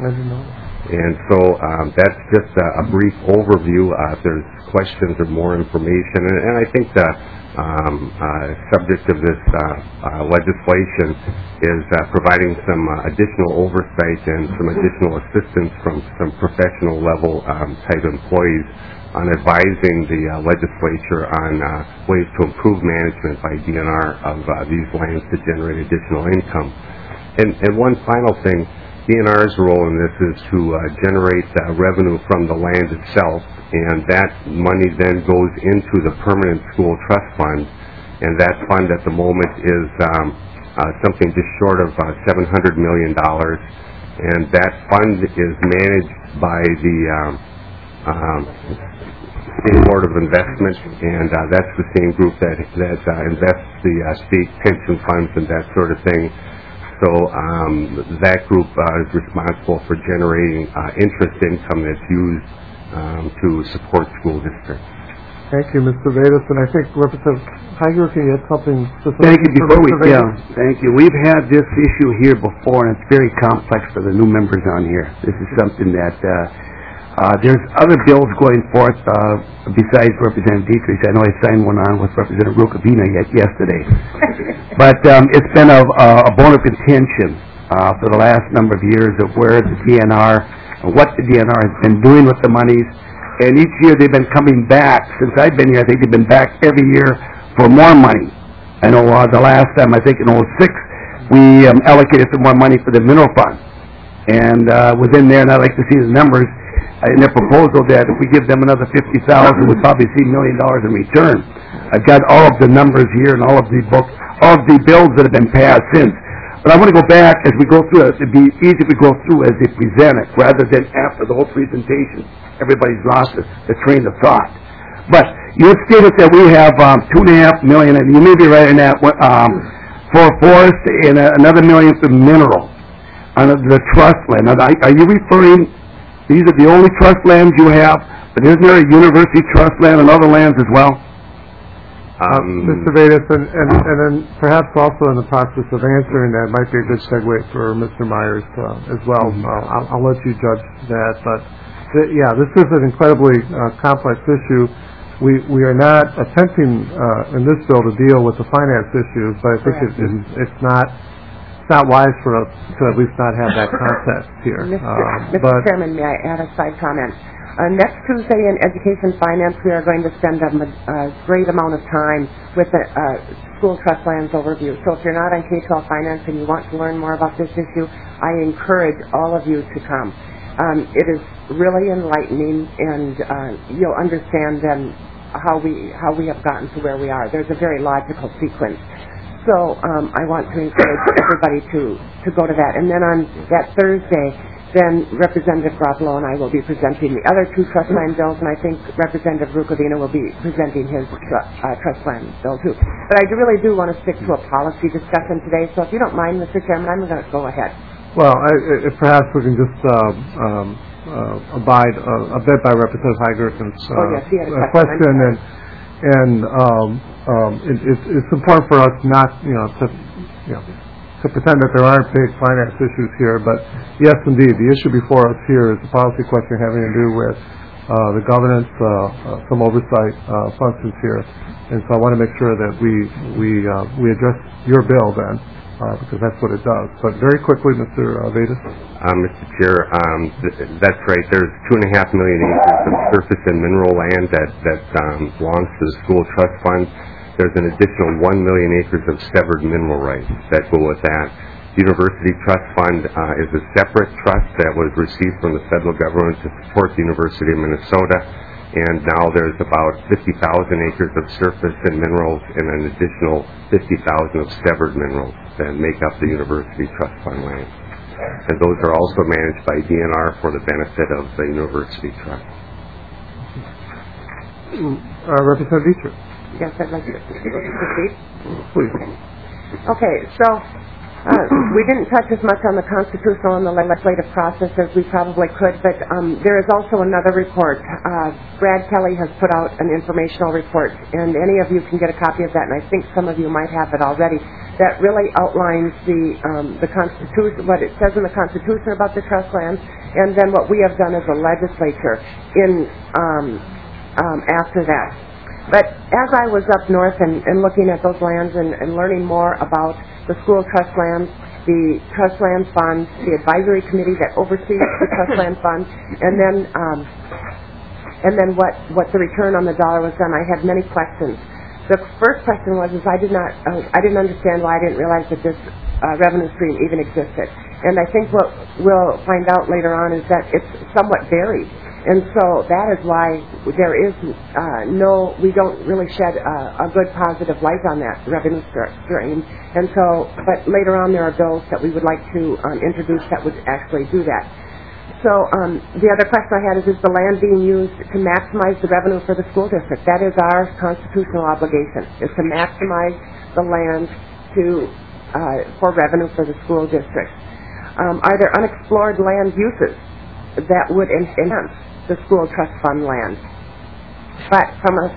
Speaker 2: And so um, that's just a, a brief overview. Uh, if there's questions or more information, and, and I think the um, uh, subject of this uh, uh, legislation is uh, providing some uh, additional oversight and some additional assistance from some professional level um, type employees on advising the uh, legislature on uh, ways to improve management by D N R of uh, these lands to generate additional income. And, and one final thing, D N R's role in this is to uh, generate uh, revenue from the land itself, and that money then goes into the permanent school trust fund, and that fund at the moment is um, uh, something just short of uh, seven hundred million dollars, and that fund is managed by the um, um, State Board of Investment, and uh, that's the same group that that uh, invests the uh, state pension funds and that sort of thing. So um, that group uh, is responsible for generating uh, interest income that's used um, to support school districts.
Speaker 1: Thank you, Mister Vedas, and I think Representative Heiger, can you add something specific?
Speaker 15: Thank you.
Speaker 1: for
Speaker 15: Before we,
Speaker 1: Mister
Speaker 15: yeah,
Speaker 1: Vedas?
Speaker 15: thank you. We've had this issue here before, and it's very complex for the new members on here. This is something that uh, uh, there's other bills going forth uh, besides Representative Dietrich. I know I signed one on with Representative Rukavina yet yesterday, but um, it's been a, a bone of contention uh, for the last number of years of where the D N R, and what the D N R has been doing with the monies. And each year they've been coming back. Since I've been here, I think they've been back every year for more money. I know uh, the last time, I think in oh six, we um, allocated some more money for the mineral fund. And uh, within there, and I'd like to see the numbers uh, in their proposal that if we give them another fifty thousand dollars, we'd probably see a million dollars in return. I've got all of the numbers here and all of the books, all of the bills that have been passed since. But I want to go back as we go through it. It'd be easy if we go through as they present it, rather than after the whole presentation. Everybody's lost the, the train of thought. But you stated that we have um, two and a half million, and you may be right in that, um, for forest and uh, another million for mineral under the trust land. Now, are you referring, these are the only trust lands you have, but isn't there a university trust land and other lands as well?
Speaker 1: Um, Mister Vedas, and, and, and then perhaps also in the process of answering that might be a good segue for Mister Myers uh, as well.
Speaker 15: Mm-hmm.
Speaker 1: uh, I'll, I'll let you judge that, but th- yeah, this is an incredibly uh, complex issue. We we are not attempting uh, in this bill to deal with the finance issues, but I think it, it's, it's not it's not wise for us to at least not have that context here.
Speaker 13: Mister
Speaker 1: Um,
Speaker 13: Mister
Speaker 1: but
Speaker 13: Chairman, may I add a side comment? Uh, next Tuesday in Education Finance, we are going to spend a, a great amount of time with the uh, school trust lands overview. So if you're not on K twelve finance and you want to learn more about this issue, I encourage all of you to come. Um, it is really enlightening, and uh, you'll understand then how we how we have gotten to where we are. There's a very logical sequence. So um, I want to encourage everybody to, to go to that. And then on that Thursday, then Representative Grablo and I will be presenting the other two trust land bills, and I think Representative Rukavina will be presenting his tr- uh, trust land bill too. But I do really do want to stick to a policy discussion today, so if you don't mind, Mister Chairman, I'm going to go ahead.
Speaker 1: Well, I, I, perhaps we can just uh, um, uh, abide uh, a bit by Representative Heigerton's uh,
Speaker 13: oh, yes, he had a
Speaker 1: uh,
Speaker 13: question,
Speaker 1: question and and um, um, it, it's, it's important for us not, you know, to you know. to pretend that there aren't big finance issues here, but yes, indeed, the issue before us here is a policy question having to do with uh, the governance, uh, uh, some oversight uh, functions here, and so I want to make sure that we we uh, we address your bill then, uh, because that's what it does. But very quickly, Mister Uh, Vedas.
Speaker 16: Uh, Mister Chair, um, th- that's right. There's two and a half million acres of surface and mineral land that that um, belongs to the school trust fund. There's an additional one million acres of severed mineral rights that go with that. The University Trust Fund uh, is a separate trust that was received from the federal government to support the University of Minnesota, and now there's about fifty thousand acres of surface and minerals and an additional fifty thousand of severed minerals that make up the University Trust Fund land. And those are also managed by D N R for the benefit of the University Trust.
Speaker 1: Uh, Representative Dietrich.
Speaker 13: Yes, I'd like to proceed.
Speaker 1: Please.
Speaker 13: Okay, so uh, we didn't touch as much on the constitutional and the legislative process as we probably could, but um, there is also another report. Uh, Brad Kelly has put out an informational report, and any of you can get a copy of that, and I think some of you might have it already, that really outlines the um, the Constitution, what it says in the Constitution about the trust lands, and then what we have done as a legislature in um, um, after that. But as I was up north and, and looking at those lands and, and learning more about the school trust lands, the trust land fund, the advisory committee that oversees the trust land fund, and then um, and then what, what the return on the dollar was done, I had many questions. The first question was is I did not uh, I didn't understand why I didn't realize that this uh, revenue stream even existed. And I think what we'll find out later on is that it's somewhat varied. And so that is why there is uh, no, we don't really shed uh, a good positive light on that revenue stream. And so, but later on there are bills that we would like to um, introduce that would actually do that. So um, the other question I had is, is the land being used to maximize the revenue for the school district? That is our constitutional obligation, is to maximize the land to uh, for revenue for the school district. Um, are there unexplored land uses that would enhance the school trust fund land? But from a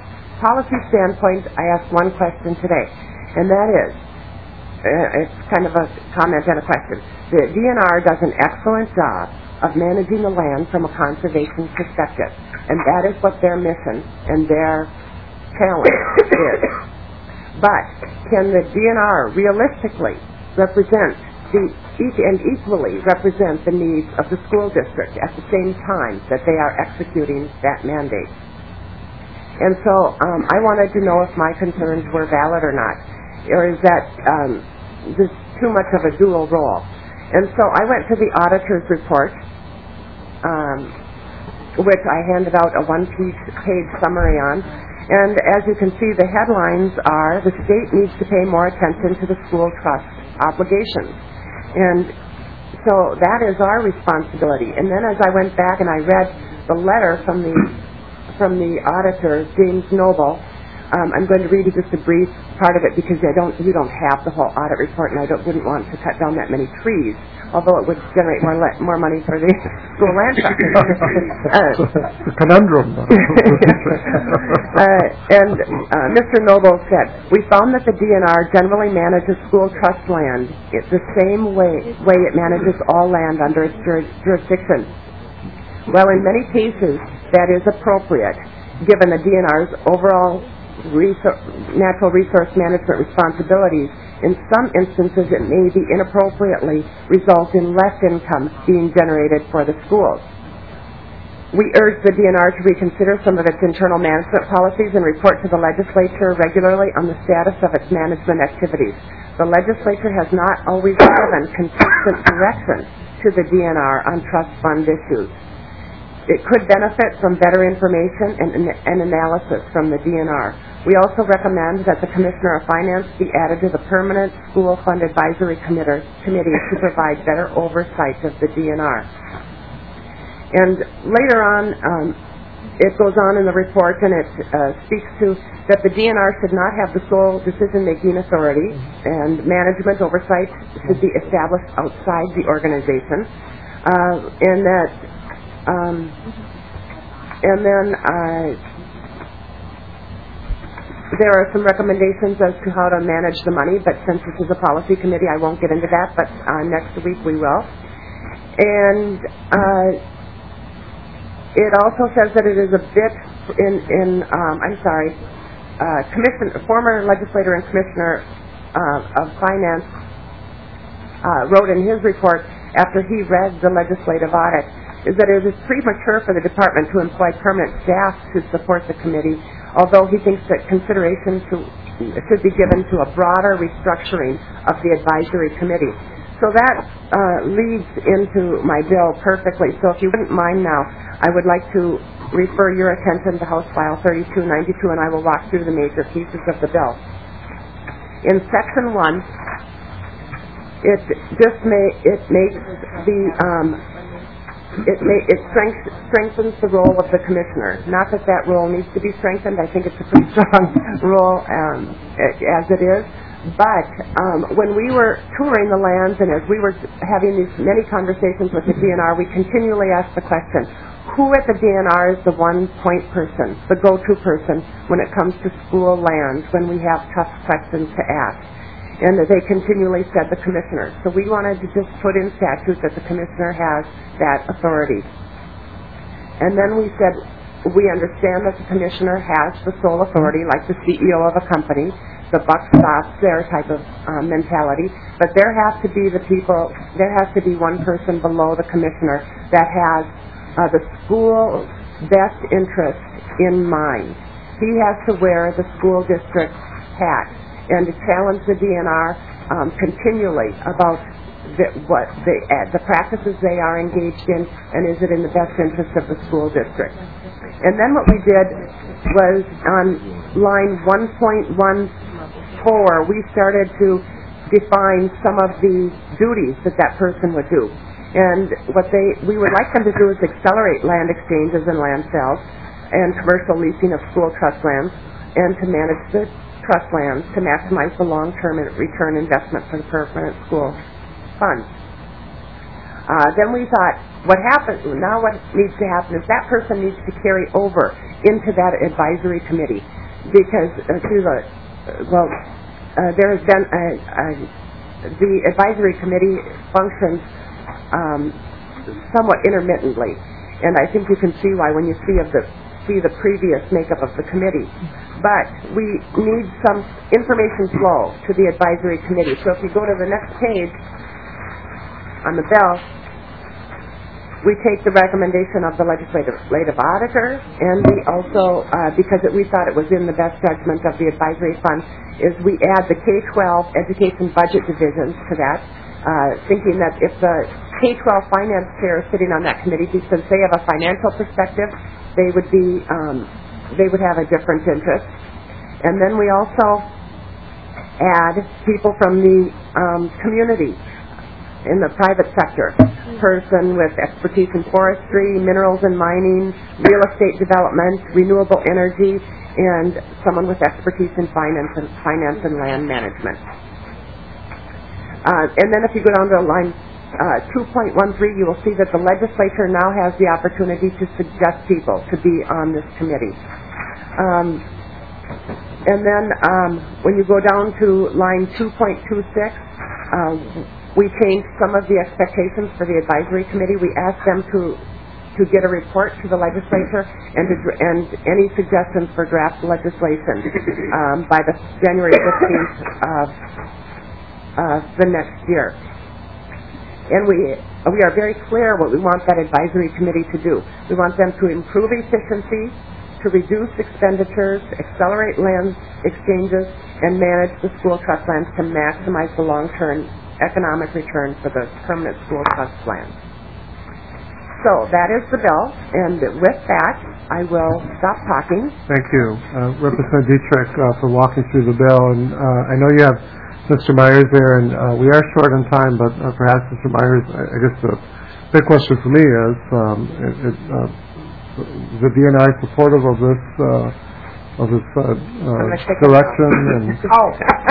Speaker 17: policy standpoint, I asked one question today, and that is, uh, it's kind of a comment and a question. The D N R does an excellent job of managing the land from a conservation perspective, and that is what their mission and their challenge is. But can the D N R realistically represent the each and equally represent the needs of the school district at the same time that they are executing that mandate? And so um, I wanted to know if my concerns were valid or not, or is that um, this too much of a dual role? And so I went to the auditor's report, um, which I handed out a one-page page summary on. And as you can see, the headlines are, the state needs to pay more attention to the school trust obligations. And so that is our responsibility. And then as I went back and I read the letter from the from the auditor, James Noble, um, I'm going to read you just a brief part of it because I don't, you don't have the whole audit report, and I don't, wouldn't want to cut down that many trees, although it would generate more le- more money for the school land trust. uh,
Speaker 1: a conundrum.
Speaker 17: uh, and uh, Mister Noble said, we found that the D N R generally manages school trust land it's the same way, way it manages all land under its jur- jurisdiction. Well, in many cases, that is appropriate, given the D N R's overall resor- natural resource management responsibilities. In some instances, it may be inappropriately result in less income being generated for the schools. We urge the D N R to reconsider some of its internal management policies and report to the legislature regularly on the status of its management activities. The legislature has not always given consistent direction to the D N R on trust fund issues. It could benefit from better information and, and analysis from the D N R. We also recommend that the Commissioner of Finance be added to the Permanent School Fund Advisory Committee to provide better oversight of the D N R. And later on, um, it goes on in the report and it uh, speaks to that the D N R should not have the sole decision-making authority, and management oversight should be established outside the organization, uh, and that Um, and then uh, there are some recommendations as to how to manage the money, but since this is a policy committee, I won't get into that, but uh, next week we will. And uh, it also says that it is a bit in, in um, I'm sorry, uh, commission, former legislator and commissioner uh, of finance uh, wrote in his report after he read the legislative audit is that it is premature for the department to employ permanent staff to support the committee, although he thinks that consideration to, should be given to a broader restructuring of the advisory committee. So that uh, leads into my bill perfectly. So if you wouldn't mind now, I would like to refer your attention to House File thirty-two ninety-two, and I will walk through the major pieces of the bill. In Section one, it just may, it makes the um, It, may, it strength, strengthens the role of the commissioner. Not that that role needs to be strengthened. I think it's a pretty strong role um, as it is. But um, when we were touring the lands and as we were having these many conversations with the D N R, we continually asked the question, who at the D N R is the one-point person, the go-to person when it comes to school lands, when we have tough questions to ask? And they continually said the commissioner. So we wanted to just put in statute that the commissioner has that authority. And then we said, we understand that the commissioner has the sole authority, like the C E O of a company, the buck stops there type of um, mentality, but there has to be the people, there has to be one person below the commissioner that has uh, the school's best interest in mind. He has to wear the school district hat and to challenge the D N R um, continually about the, what the, uh, the practices they are engaged in, and is it in the best interest of the school district. And then what we did was on line one point one four, we started to define some of the duties that that person would do. And what they we would like them to do is accelerate land exchanges and land sales and commercial leasing of school trust lands, and to manage the trust lands to maximize the long-term return investment for the permanent school fund. Uh, then we thought, what happens now? What needs to happen is that person needs to carry over into that advisory committee because uh, through the, uh, well, uh, there has been a, a, the advisory committee functions um, somewhat intermittently, and I think you can see why when you see of the see the previous makeup of the committee. But we need some information flow to the advisory committee. So if you go to the next page on the bill, we take the recommendation of the legislative legislative auditor, and we also, uh, because it, we thought it was in the best judgment of the advisory fund, is we add the K twelve education budget divisions to that, uh, thinking that if the K twelve finance chair is sitting on that committee, because they have a financial perspective, they would be, um, they would have a different interest. And then we also add people from the um, community in the private sector, person with expertise in forestry, minerals and mining, real estate development, renewable energy, and someone with expertise in finance and finance and land management. Uh, and then if you go down to line uh, two point one three, you will see that the legislature now has the opportunity to suggest people to be on this committee. Um, and then um, when you go down to line two point two six, uh, we changed some of the expectations for the advisory committee. We asked them to to get a report to the legislature and to, and any suggestions for draft legislation um, by the January fifteenth of uh, the next year. And we we are very clear what we want that advisory committee to do. We want them to improve efficiency, to reduce expenditures, accelerate land exchanges, and manage the school trust lands to maximize the long-term economic return for the permanent school trust lands. So that is the bill, and with that, I will stop talking.
Speaker 1: Thank you, uh, Representative Dietrich, uh, for walking through the bill. And uh, I know you have Mister Myers there, and uh, we are short on time, but uh, perhaps Mister Myers, I, I guess the big question for me is, um, it, it, uh, the D N I supportive of this uh, of this uh, uh, direction? And
Speaker 14: oh.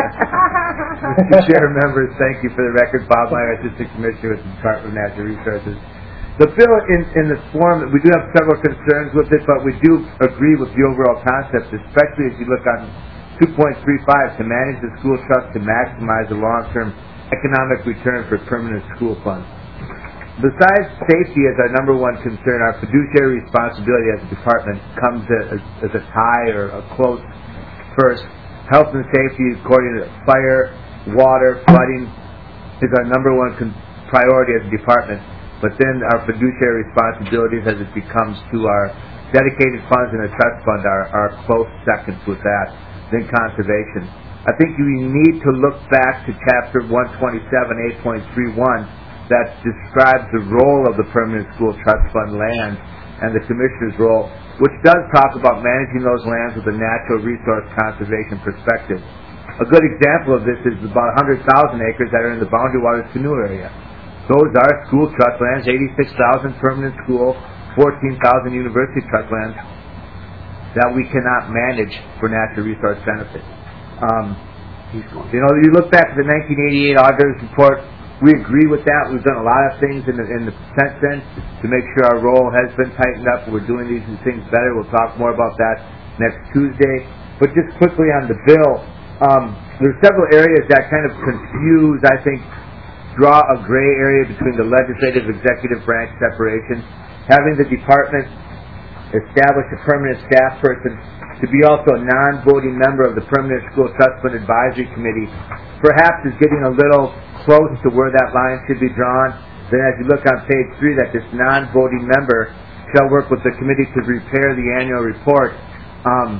Speaker 14: Mister Chair, members, thank you for the record. Bob Meyer, Assistant Commissioner with the Department of Natural Resources. The bill, in, in the form, we do have several concerns with it, but we do agree with the overall concept, especially as you look on two point three five, to manage the school trust to maximize the long-term economic return for permanent school funds. Besides safety as our number one concern, our fiduciary responsibility as a department comes as, as a tie or a close first. Health and safety, according to fire, water, flooding, is our number one con- priority as a department. But then our fiduciary responsibilities as it becomes to our dedicated funds and a trust fund are, are close seconds with that, then conservation. I think we need to look back to Chapter one twenty-seven, eight point three one, that describes the role of the permanent school trust fund land and the Commissioner's role, which does talk about managing those lands with a natural resource conservation perspective. A good example of this is about one hundred thousand acres that are in the Boundary Waters Canoe area. Those are school trust lands, eighty-six thousand permanent school, fourteen thousand university trust lands that we cannot manage for natural resource benefit. Um, you know, you look back at the nineteen eighty-eight auditor's report, we agree with that. We've done a lot of things in the, in the since then to make sure our role has been tightened up. We're doing these things better. We'll talk more about that next Tuesday. But just quickly on the bill, um, there's several areas that kind of confuse, I think, draw a gray area between the legislative executive branch separation. Having the department establish a permanent staff person to be also a non-voting member of the Permanent School Trust Fund Advisory Committee perhaps is getting a little close to where that line should be drawn. Then as you look on page three, that this non-voting member shall work with the committee to prepare the annual report. Um,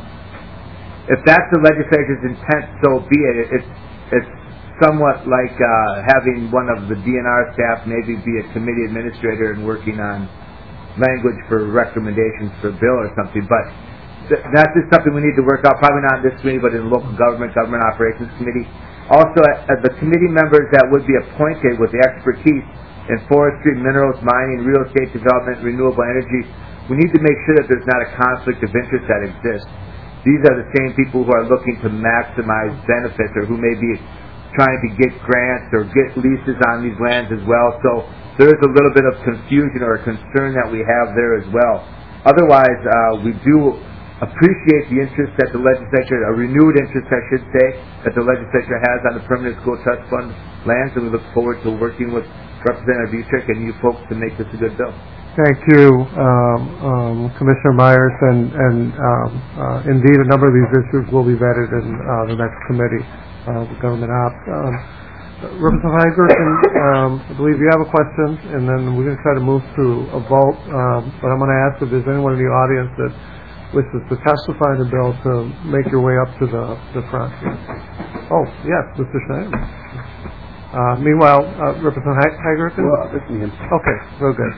Speaker 14: if that's the legislature's intent, so be it. It's, it's somewhat like uh, having one of the D N R staff maybe be a committee administrator and working on language for recommendations for a bill or something. But th- that's just something we need to work out, probably not in this committee, but in the local government, government operations committee. Also, uh, the committee members that would be appointed with the expertise in forestry, minerals, mining, real estate development, renewable energy, we need to make sure that there's not a conflict of interest that exists. These are the same people who are looking to maximize benefits or who may be trying to get grants or get leases on these lands as well. So there is a little bit of confusion or concern that we have there as well. Otherwise, uh, we do
Speaker 18: appreciate the interest that the legislature, a renewed interest, I should say, that the legislature has on the permanent school trust fund lands, and we look forward to working with Representative Dietrich and you folks to make this a good bill.
Speaker 1: Thank you, um, um, Commissioner Myers, and, and um, uh, indeed a number of these issues will be vetted in uh, the next committee, uh, the government ops. Um, Representative Heigerton, um, I believe you have a question, and then we're going to try to move to a vote, um, but I'm going to ask if there's anyone in the audience that wishes to testify in the bill to make your way up to the, the front. Oh, yes, Mister Schneider. Uh, meanwhile, uh, Representative Heigerton?
Speaker 15: Well, this is him.
Speaker 1: Okay, real good.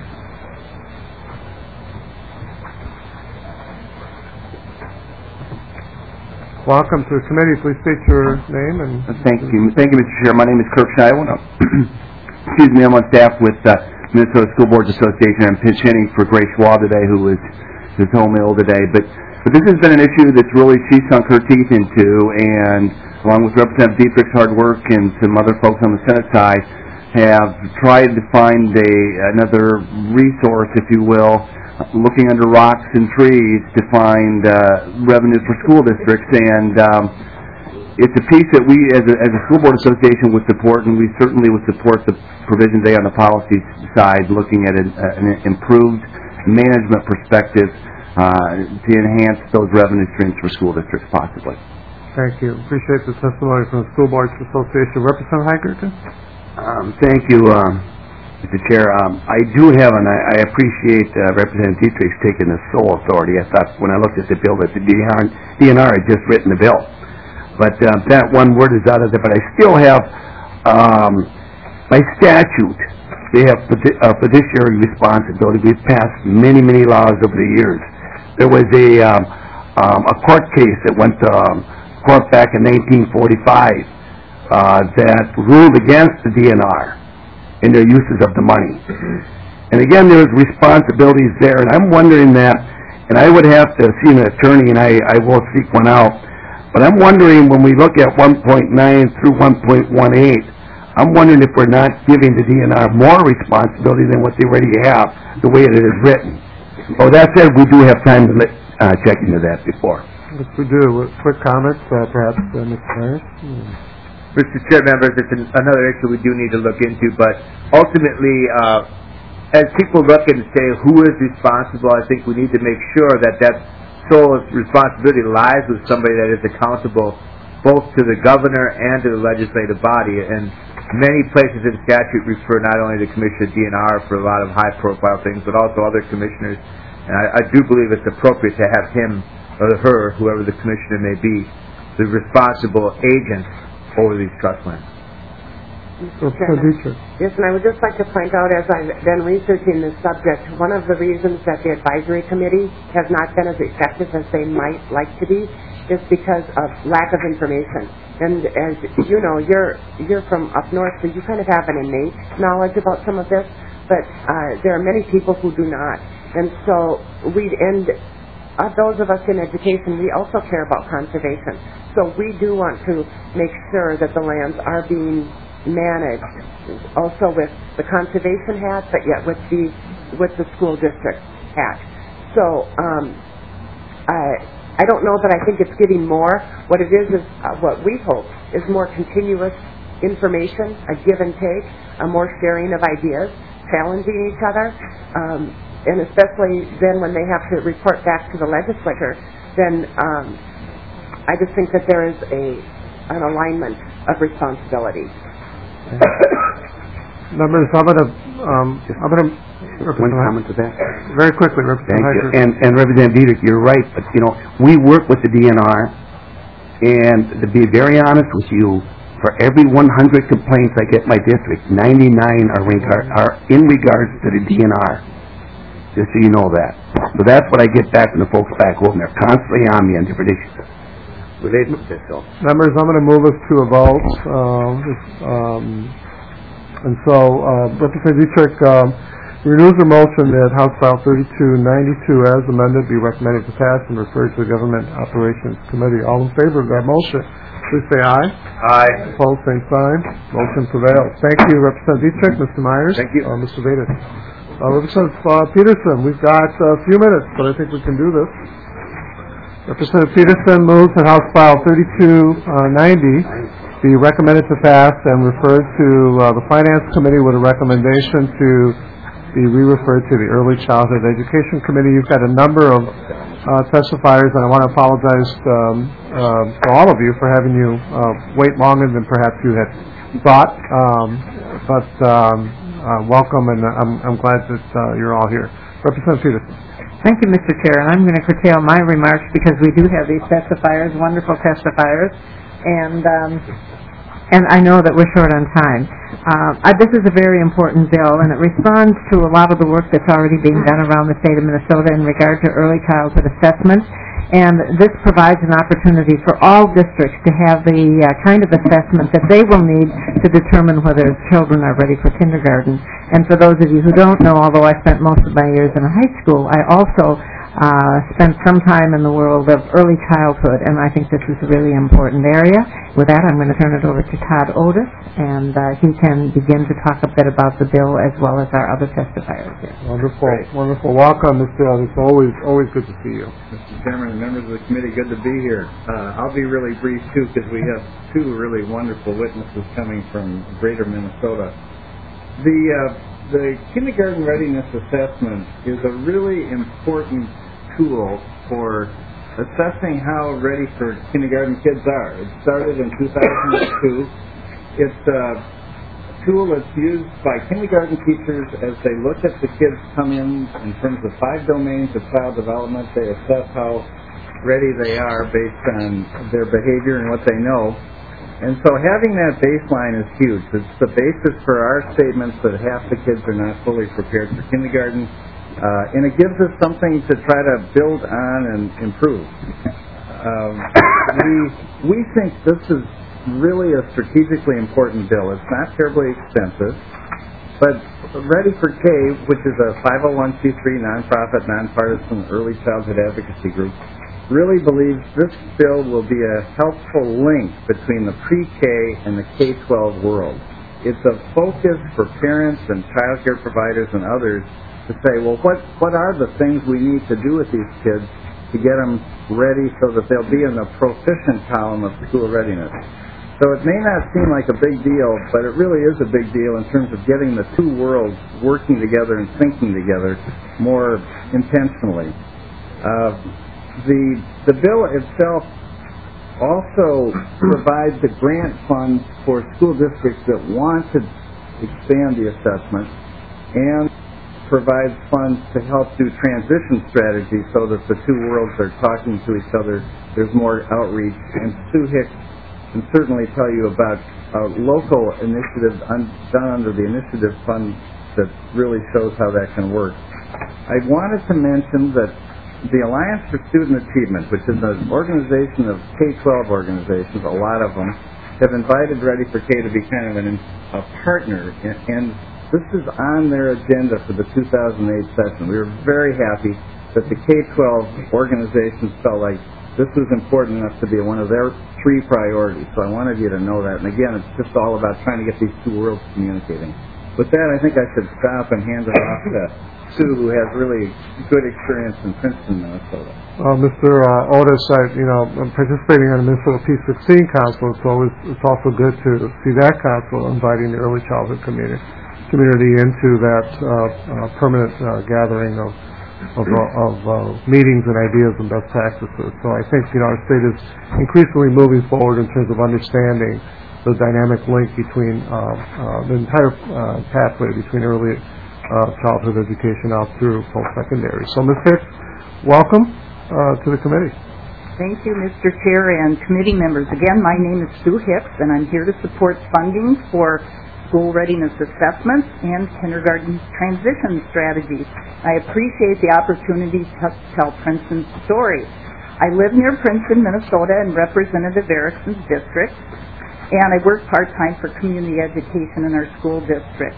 Speaker 1: Welcome to the committee. Please state your name and...
Speaker 15: Thank you. Thank you, Mister Chair. My name is Kirk Shiloh. Excuse me, I'm on staff with uh, Minnesota School Boards Association. I'm pinch hitting for Grace Schwab today, who is who's home ill today. But, but this has been an issue that's really she sunk her teeth into, and along with Representative Dietrich's hard work and some other folks on the Senate side, have tried to find a another resource, if you will, looking under rocks and trees to find uh, revenue for school districts, and um, it's a piece that we, as a, as a school board association, would support, and we certainly would support the provisions there on the policy side, looking at an, uh, an improved management perspective uh, to enhance those revenue streams for school districts, possibly.
Speaker 1: Thank you. Appreciate the testimony from the School Boards Association. Representative Heigerton?
Speaker 15: Um, thank you. Um, Mister Chair, um, I do have, and I, I appreciate uh, Representative Dietrich taking the sole authority. I thought when I looked at the bill that the D N R had just written the bill. But uh, that one word is out of there. But I still have, um, by statute, they have a fiduciary responsibility. We've passed many, many laws over the years. There was a, um, um, a court case that went to um, court back in nineteen forty-five uh, that ruled against the D N R in their uses of the money. And again, there's responsibilities there, and I'm wondering that, and I would have to see an attorney, and I, I will seek one out, but I'm wondering when we look at one point nine through one point one eight, I'm wondering if we're not giving the D N R more responsibility than what they already have, the way it is written. Oh, that said, we do have time to uh, check into that before.
Speaker 1: Yes, we do. Quick comments, uh, perhaps, uh, Mister Myers? Hmm.
Speaker 18: Mister Chair, members, it's an, another issue we do need to look into, but ultimately, uh, as people look and say who is responsible, I think we need to make sure that that sole responsibility lies with somebody that is accountable both to the governor and to the legislative body. And many places in statute refer not only to Commissioner D N R for a lot of high-profile things, but also other commissioners. And I, I do believe it's appropriate to have him or her, whoever the commissioner may be, the responsible agent over these trust lands.
Speaker 17: Mister Chairman. Yes, and I would just like to point out, as I've been researching this subject, one of the reasons that the advisory committee has not been as effective as they might like to be is because of lack of information. And as you know, you're you're from up north, so you kind of have an innate knowledge about some of this, but uh, there are many people who do not. And so we and uh, those of us in education, we also care about conservation. So we do want to make sure that the lands are being managed, also with the conservation hat, but yet with the with the school district hat. So um, I I don't know that I think it's getting more. What it is is uh, what we hope is more continuous information, a give and take, a more sharing of ideas, challenging each other, um, and especially then when they have to report back to the legislature, then. Um, I just think that there is a an alignment of responsibility.
Speaker 1: Members, I'm going to um, I'm going to
Speaker 15: one comment to that.
Speaker 1: Very quickly, Representative
Speaker 15: Thank you. And, and Representative Dietrich, you're right. But you know, we work with the D N R, and to be very honest with you, for every one hundred complaints I get in my district, ninety-nine are regard, are in regards to the D N R. Just so you know that. So that's what I get back from the folks back home. They're constantly on me on different issues. Related to this, so.
Speaker 1: Members, I'm going to move us to a vote. Uh, um, and so, uh, Representative Dietrich um, renews her motion that House File thirty-two ninety-two as amended be recommended to pass and referred to the Government Operations Committee. All in favor of that motion, please say aye.
Speaker 18: Aye.
Speaker 1: Opposed, same sign. Motion prevails. Thank you, Representative Dietrich. Mister Myers.
Speaker 18: Thank you.
Speaker 1: Uh, Mister Vader. Uh, Representative uh, Peterson, we've got a few minutes, but I think we can do this. Representative Peterson moves that House File thirty-two ninety be recommended to pass and referred to uh, the Finance Committee with a recommendation to be re-referred to the Early Childhood Education Committee. You've got a number of uh, testifiers, and I want to apologize um, uh, to all of you for having you uh, wait longer than perhaps you had thought. Um, but um, uh, welcome, and I'm, I'm glad that uh, you're all here. Representative Peterson.
Speaker 10: Thank you, Mister Chair. And I'm going to curtail my remarks because we do have these testifiers, wonderful testifiers, and um, and I know that we're short on time. Uh, I, this is a very important bill, and it responds to a lot of the work that's already being done around the state of Minnesota in regard to early childhood assessment. And this provides an opportunity for all districts to have the uh, kind of assessment that they will need to determine whether children are ready for kindergarten. And for those of you who don't know, although I spent most of my years in high school, I also uh, spent some time in the world of early childhood, and I think this is a really important area. With that, I'm going to turn it over to Todd Otis, and uh, he can begin to talk a bit about the bill as well as our other testifiers here.
Speaker 1: Wonderful, Great. wonderful. Welcome, Mister Otis. It's always, always good to see you.
Speaker 19: Mister Chairman and members of the committee, good to be here. Uh, I'll be really brief, too, because we have two really wonderful witnesses coming from greater Minnesota. The, uh, the kindergarten readiness assessment is a really important tool for assessing how ready for kindergarten kids are. It started in two thousand two. It's a tool that's used by kindergarten teachers as they look at the kids come in in terms of five domains of child development. They assess how ready they are based on their behavior and what they know. And so having that baseline is huge. It's the basis for our statements that half the kids are not fully prepared for kindergarten. Uh, and it gives us something to try to build on and improve. Um, we, we think this is really a strategically important bill. It's not terribly expensive, but Ready for K, which is a five oh one c three nonprofit, nonpartisan early childhood advocacy group, really believes this bill will be a helpful link between the pre-K and the K twelve world. It's a focus for parents and child care providers and others to say, well, what, what are the things we need to do with these kids to get them ready so that they'll be in the proficient column of school readiness. So it may not seem like a big deal, but it really is a big deal in terms of getting the two worlds working together and thinking together more intentionally. Uh, the, the bill itself also provides a grant fund for school districts that want to expand the assessment and provides funds to help do transition strategies so that the two worlds are talking to each other. There's more outreach. And Sue Hicks can certainly tell you about a local initiative un- done under the initiative fund that really shows how that can work. I wanted to mention that the Alliance for Student Achievement, which is an organization of K twelve organizations, a lot of them, have invited Ready for K to be kind of an, a partner, and, and this is on their agenda for the two thousand eight session. We were very happy that the K twelve organizations felt like this was important enough to be one of their three priorities. So I wanted you to know that. And again, it's just all about trying to get these two worlds communicating. With that, I think I should stop and hand it off to Sue, who has really good experience in Princeton, Minnesota.
Speaker 1: Well, Mister Uh, Otis, I, you know, I'm participating in the Minnesota P sixteen Council, so it's, it's also good to see that council inviting the early childhood community. community into that uh, uh, permanent uh, gathering of of, uh, of uh, meetings and ideas and best practices. So I think, you know, our state is increasingly moving forward in terms of understanding the dynamic link between uh, uh, the entire uh, pathway between early uh, childhood education out through post-secondary. So, Miz Hicks, welcome uh, to the committee.
Speaker 20: Thank you, Mister Chair and committee members. Again, my name is Sue Hicks, and I'm here to support funding for school readiness assessments and kindergarten transition strategies. I appreciate the opportunity to tell Princeton's story. I live near Princeton, Minnesota, in Representative Erickson's district, and I work part-time for community education in our school district.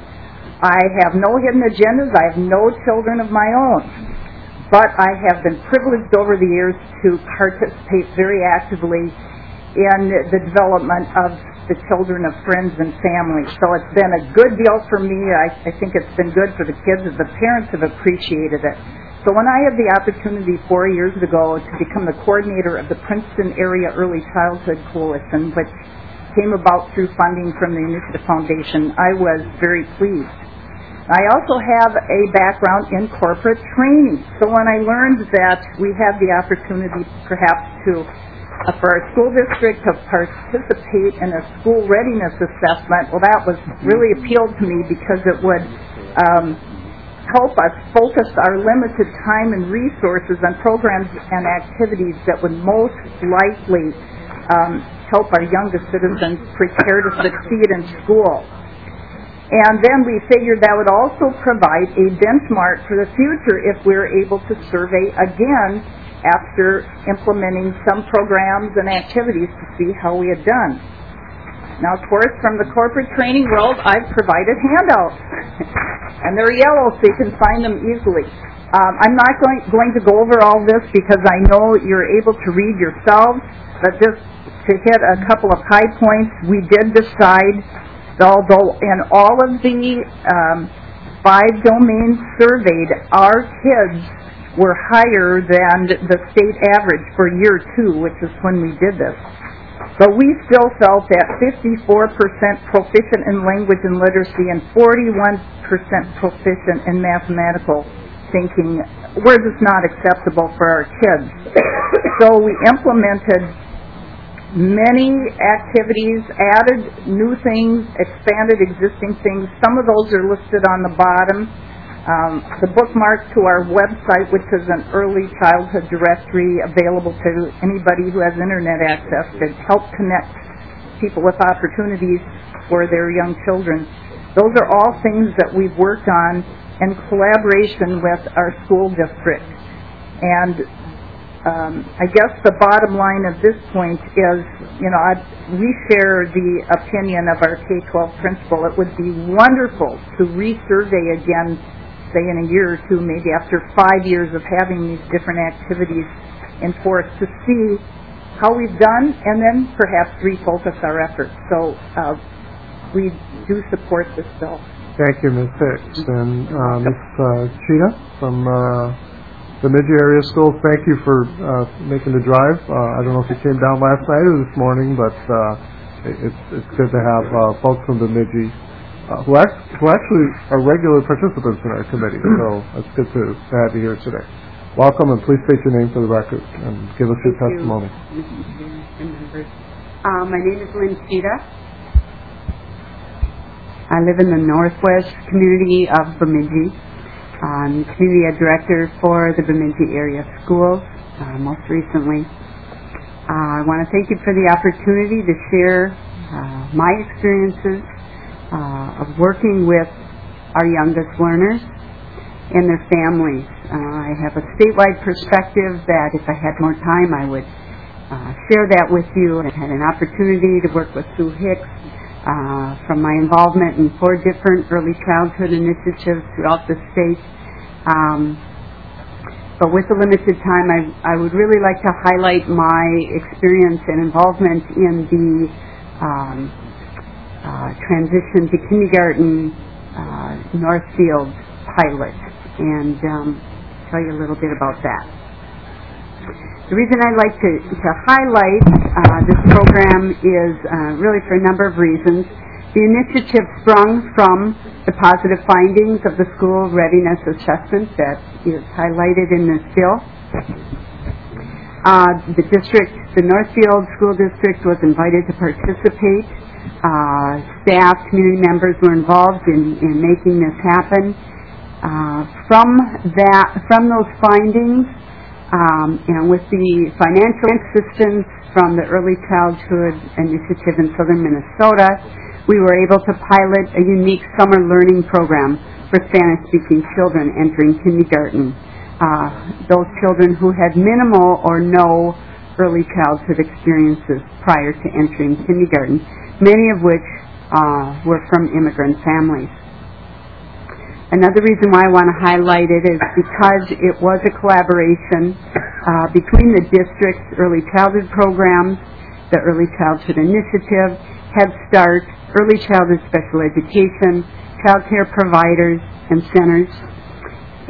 Speaker 20: I have no hidden agendas. I have no children of my own, but I have been privileged over the years to participate very actively in the development of the children of friends and family. So it's been a good deal for me. I, I think it's been good for the kids, as the parents have appreciated it. So when I had the opportunity four years ago to become the coordinator of the Princeton Area Early Childhood Coalition, which came about through funding from the Initiative Foundation, I was very pleased. I also have a background in corporate training. So when I learned that we had the opportunity perhaps to, uh, for our school district to participate in a school readiness assessment, well, that was really appealed to me because it would um, help us focus our limited time and resources on programs and activities that would most likely um, help our youngest citizens prepare to succeed in school. And then we figured that would also provide a benchmark for the future if we're able to survey again after implementing some programs and activities to see how we had done. Now, of course, from the corporate training world, I've provided handouts. And they're yellow, so you can find them easily. Um, I'm not going, going to go over all this because I know you're able to read yourselves, but just to hit a couple of high points, we did decide, although in all of the um, five domains surveyed, our kids were higher than the state average for year two, which is when we did this. But we still felt that fifty-four percent proficient in language and literacy and forty-one percent proficient in mathematical thinking were just not acceptable for our kids. So we implemented many activities, added new things, expanded existing things. Some of those are listed on the bottom. Um, the bookmark to our website, which is an early childhood directory available to anybody who has internet access to help connect people with opportunities for their young children. Those are all things that we've worked on in collaboration with our school district. And Um, I guess the bottom line of this point is, you know, I, we share the opinion of our K twelve principal. It would be wonderful to resurvey again, say in a year or two, maybe after five years of having these different activities in force, to see how we've done and then perhaps refocus our efforts. So uh, we do support this bill.
Speaker 1: Thank you, Miz Hicks. And uh, Miz Uh, Cheetah from Uh, the Bemidji area schools, thank you for uh, making the drive. Uh, I don't know if you came down last night or this morning, but uh, it, it's it's good to have uh, folks from Bemidji uh, who, act, who actually are regular participants in our committee. So it's good to, to have you here today. Welcome, and please state your name for the record and give us your
Speaker 21: Thank
Speaker 1: testimony.
Speaker 21: You. Uh, my name is Lynn Cheetah. I live in the northwest community of Bemidji. I'm community director for the Bemidji area schools, uh, most recently. Uh, I want to thank you for the opportunity to share uh, my experiences uh, of working with our youngest learners and their families. Uh, I have a statewide perspective that if I had more time I would uh, share that with you. I had an opportunity to work with Sue Hicks Uh, from my involvement in four different early childhood initiatives throughout the state. Um, but with the limited time, I, I would really like to highlight my experience and involvement in the um, uh, transition to kindergarten uh, Northfield pilot, and um, tell you a little bit about that. The reason I'd like to, to highlight uh, this program is uh, really for a number of reasons. The initiative sprung from the positive findings of the school readiness assessment that is highlighted in this bill. Uh, the district, the Northfield School District, was invited to participate. Uh, staff, community members were involved in, in making this happen. Uh, from that, from those findings, Um, and with the financial assistance from the Early Childhood Initiative in Southern Minnesota, we were able to pilot a unique summer learning program for Spanish-speaking children entering kindergarten. Uh, those children who had minimal or no early childhood experiences prior to entering kindergarten, many of which uh, were from immigrant families. Another reason why I want to highlight it is because it was a collaboration uh, between the district's early childhood programs, the Early Childhood Initiative, Head Start, Early Childhood Special Education, child care providers, and centers.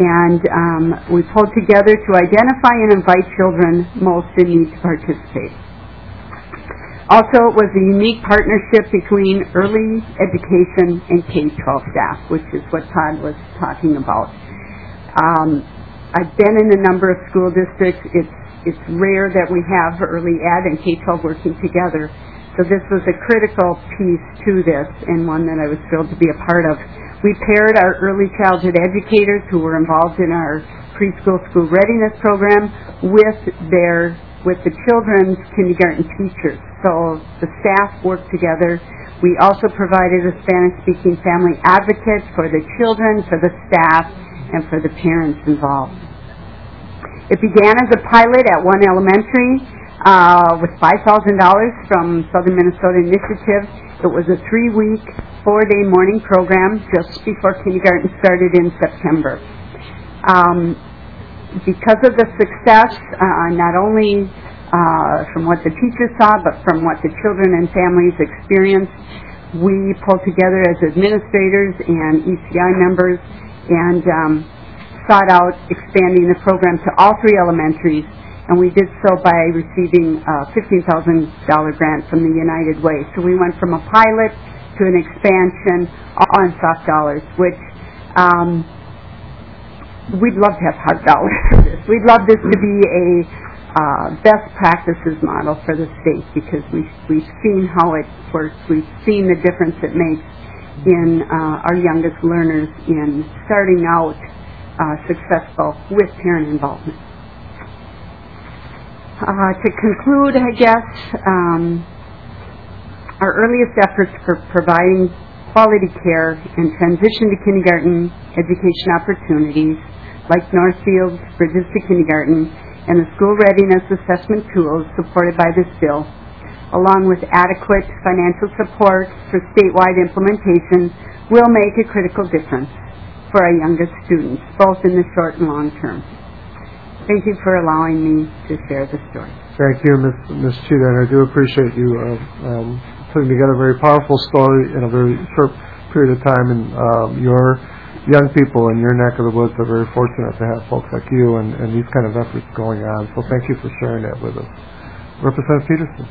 Speaker 21: And um, we pulled together to identify and invite children most in need to participate. Also, it was a unique partnership between early education and K twelve staff, which is what Todd was talking about. Um, I've been in a number of school districts. It's, it's rare that we have early ed and K twelve working together. So this was a critical piece to this and one that I was thrilled to be a part of. We paired our early childhood educators who were involved in our preschool school readiness program with their with the children's kindergarten teachers. So the staff worked together. We also provided a Spanish-speaking family advocate for the children, for the staff, and for the parents involved. It began as a pilot at one elementary uh, with five thousand dollars from Southern Minnesota Initiative. It was a three-week, four-day morning program just before kindergarten started in September. Um, because of the success, uh, not only uh, from what the teachers saw, but from what the children and families experienced, we pulled together as administrators and E C I members and um, sought out expanding the program to all three elementaries, and we did so by receiving a fifteen thousand dollars grant from the United Way. So we went from a pilot to an expansion all on soft dollars, which um, we'd love to have hard dollars for this. We'd love this to be a uh, best practices model for the state because we, we've seen how it works. We've seen the difference it makes in uh, our youngest learners in starting out uh, successful with parent involvement. Uh, to conclude, I guess, um, our earliest efforts for providing quality care and transition to kindergarten education opportunities like Northfield's Bridges to Kindergarten and the school readiness assessment tools supported by this bill, along with adequate financial support for statewide implementation, will make a critical difference for our youngest students, both in the short and long term. Thank you for allowing me to share this story.
Speaker 1: Thank you, Miz Miz Cheetah, and I do appreciate you uh, um, putting together a very powerful story in a very short period of time. And um, your young people in your neck of the woods are very fortunate to have folks like you and, and these kind of efforts going on. So thank you for sharing that with us. Representative Peterson.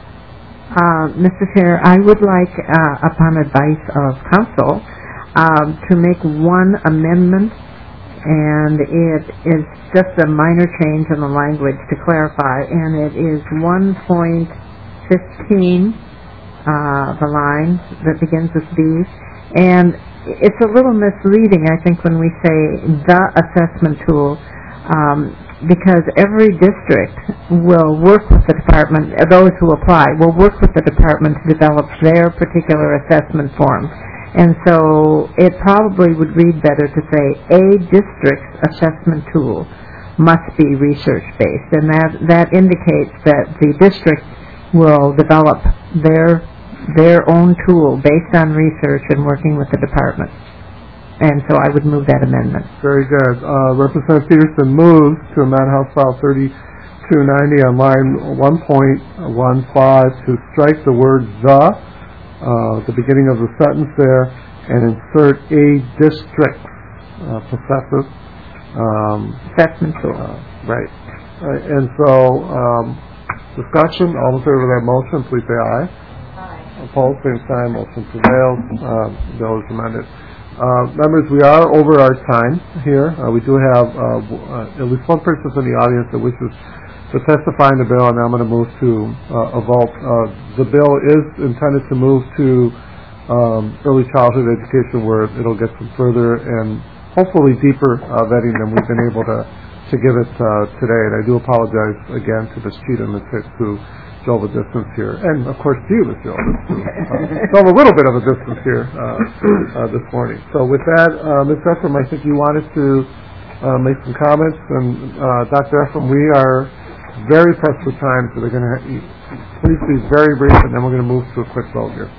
Speaker 10: Uh, Mister Chair, I would like, uh, upon advice of council, um, to make one amendment, and it is just a minor change in the language to clarify, and it is one point fifteen, uh, the line that begins with B, and it's a little misleading, I think, when we say the assessment tool, um, because every district will work with the department, those who apply will work with the department to develop their particular assessment form. And so it probably would read better to say a district's assessment tool must be research-based, and that, that indicates that the district will develop their their own tool based on research and working with the department. And so I would move that amendment.
Speaker 1: Very good. Uh, Representative Peterson moves to amend House File thirty-two ninety on line one point one five to strike the word the, uh, the beginning of the sentence there, and insert a district uh, possessive um,
Speaker 10: assessment tool.
Speaker 1: Uh, right. Uh, and so, um, discussion. All in favor of that motion, please say aye. Opposed, same sign. Motion prevails. Uh, bill is amended. Uh, members, we are over our time here. Uh, we do have uh, uh, at least one person in the audience that wishes to testify in the bill, and I'm going to move to uh, a vote. Uh, the bill is intended to move to um, early childhood education, where it'll get some further and hopefully deeper uh, vetting than we've been able to to give it uh, today. And I do apologize again to Miz Cheetah and Miz Hicks who drove a distance here, and of course to you, Miz Jones, who uh, drove a little bit of a distance here uh, uh, this morning. So with that, uh, Miz Ephraim, I think you wanted to uh, make some comments, and uh, Doctor Ephraim, we are very pressed for time, so they're going to please be very brief, and then we're going to move to a quick vote here.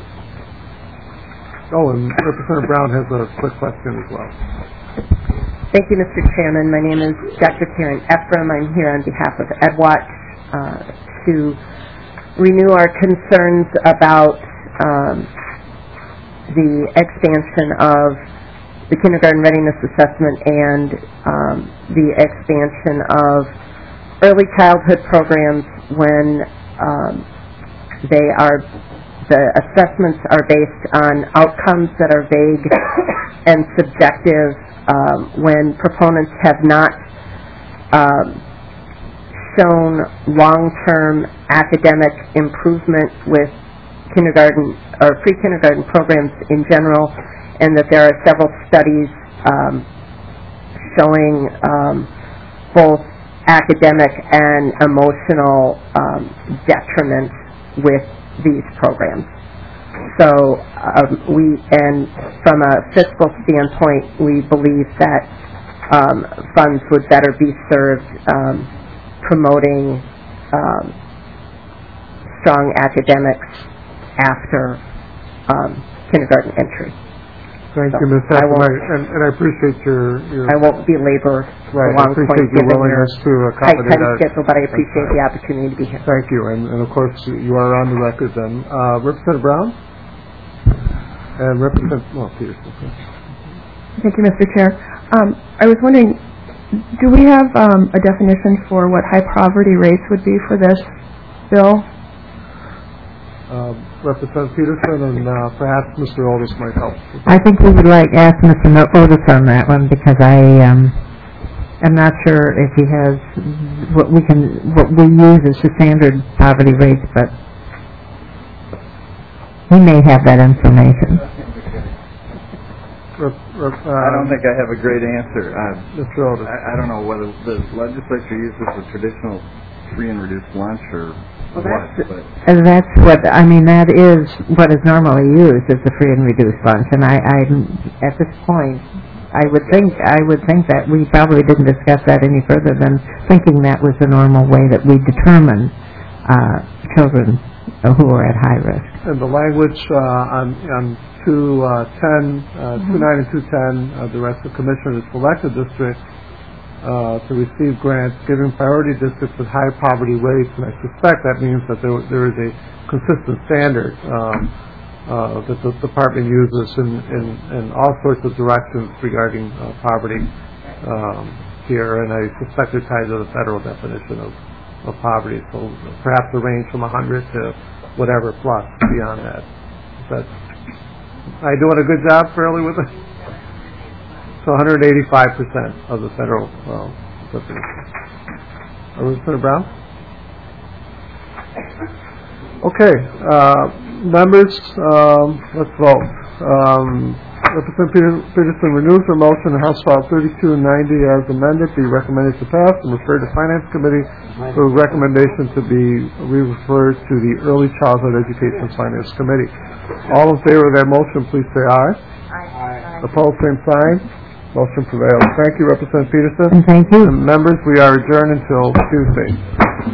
Speaker 1: Oh, and Representative Brown has a quick question as well.
Speaker 4: Thank you, Mister Chairman. My name is Doctor Karen Ephraim. I'm here on behalf of EdWatch uh, to renew our concerns about um, the expansion of the kindergarten readiness assessment and um, the expansion of early childhood programs when um, they are, the assessments are based on outcomes that are vague and subjective, um, when proponents have not um, shown long-term academic improvement with kindergarten or pre-kindergarten programs in general, and that there are several studies um, showing um, both academic and emotional um, detriment with these programs. So um, we, and from a fiscal standpoint, we believe that um, funds would better be served um, promoting um, strong academics after um, kindergarten entry.
Speaker 1: Thank
Speaker 4: So
Speaker 1: you, Miz
Speaker 4: I
Speaker 1: Heffern,
Speaker 4: won't,
Speaker 1: and, and I appreciate your, your...
Speaker 4: I won't belabor
Speaker 1: Right,
Speaker 4: the
Speaker 1: I
Speaker 4: long point
Speaker 1: appreciate your
Speaker 4: given your
Speaker 1: willingness to
Speaker 4: tight
Speaker 1: accommodate
Speaker 4: time
Speaker 1: our...
Speaker 4: schedule, but I appreciate the opportunity to be here.
Speaker 1: Thank you, and, and of course, you are on the record then. Uh, Representative Brown? And Representative, well, Peterson. Okay.
Speaker 5: Thank you, Mister Chair. Um, I was wondering, do we have um, a definition for what high poverty rates would be for this bill?
Speaker 1: Uh, Representative Peterson and uh, perhaps Mister Otis might help.
Speaker 10: I think we would like ask Mister No- Otis on that one because I um, am not sure if he has what we can what we use as the standard poverty rates, but he may have that information.
Speaker 1: Rep, rep, uh,
Speaker 19: I don't think I have a great answer. Uh,
Speaker 1: Mister Otis.
Speaker 19: I, I don't know whether the legislature uses the traditional free and reduced lunch or
Speaker 10: Well,
Speaker 19: what.
Speaker 10: that's,
Speaker 19: But
Speaker 10: and that's what I mean. That is what is normally used as the free and reduced lunch. And I, I, at this point, I would think I would think that we probably didn't discuss that any further than thinking that was the normal way that we determine uh, children who are at high risk.
Speaker 1: And the language uh, on, on two ten, uh, two nine and two ten, uh, the rest of the commissioners selected districts uh, to receive grants, giving priority districts with high poverty rates, and I suspect that means that there, there is a consistent standard um, uh, that the department uses in, in, in all sorts of directions regarding uh, poverty um, here, and I suspect it ties to the federal definition of, of poverty, so perhaps a range from one hundred to whatever plus beyond that. But am I doing a good job fairly with it? So one hundred eighty-five percent of the federal uh, definition. Uh, Representative Brown? Okay, uh, members, um, let's vote. Um, Representative Peter, Peterson renews her motion in House File thirty-two ninety as amended, be recommended to pass and referred to Finance Committee for recommendation to be re-referred to the Early Childhood Education Finance Committee. All in favor of that motion, please say aye. Aye. Opposed, same sign. Motion prevails. Thank you, Representative Peterson.
Speaker 10: And thank you.
Speaker 1: And members, we are adjourned until Tuesday.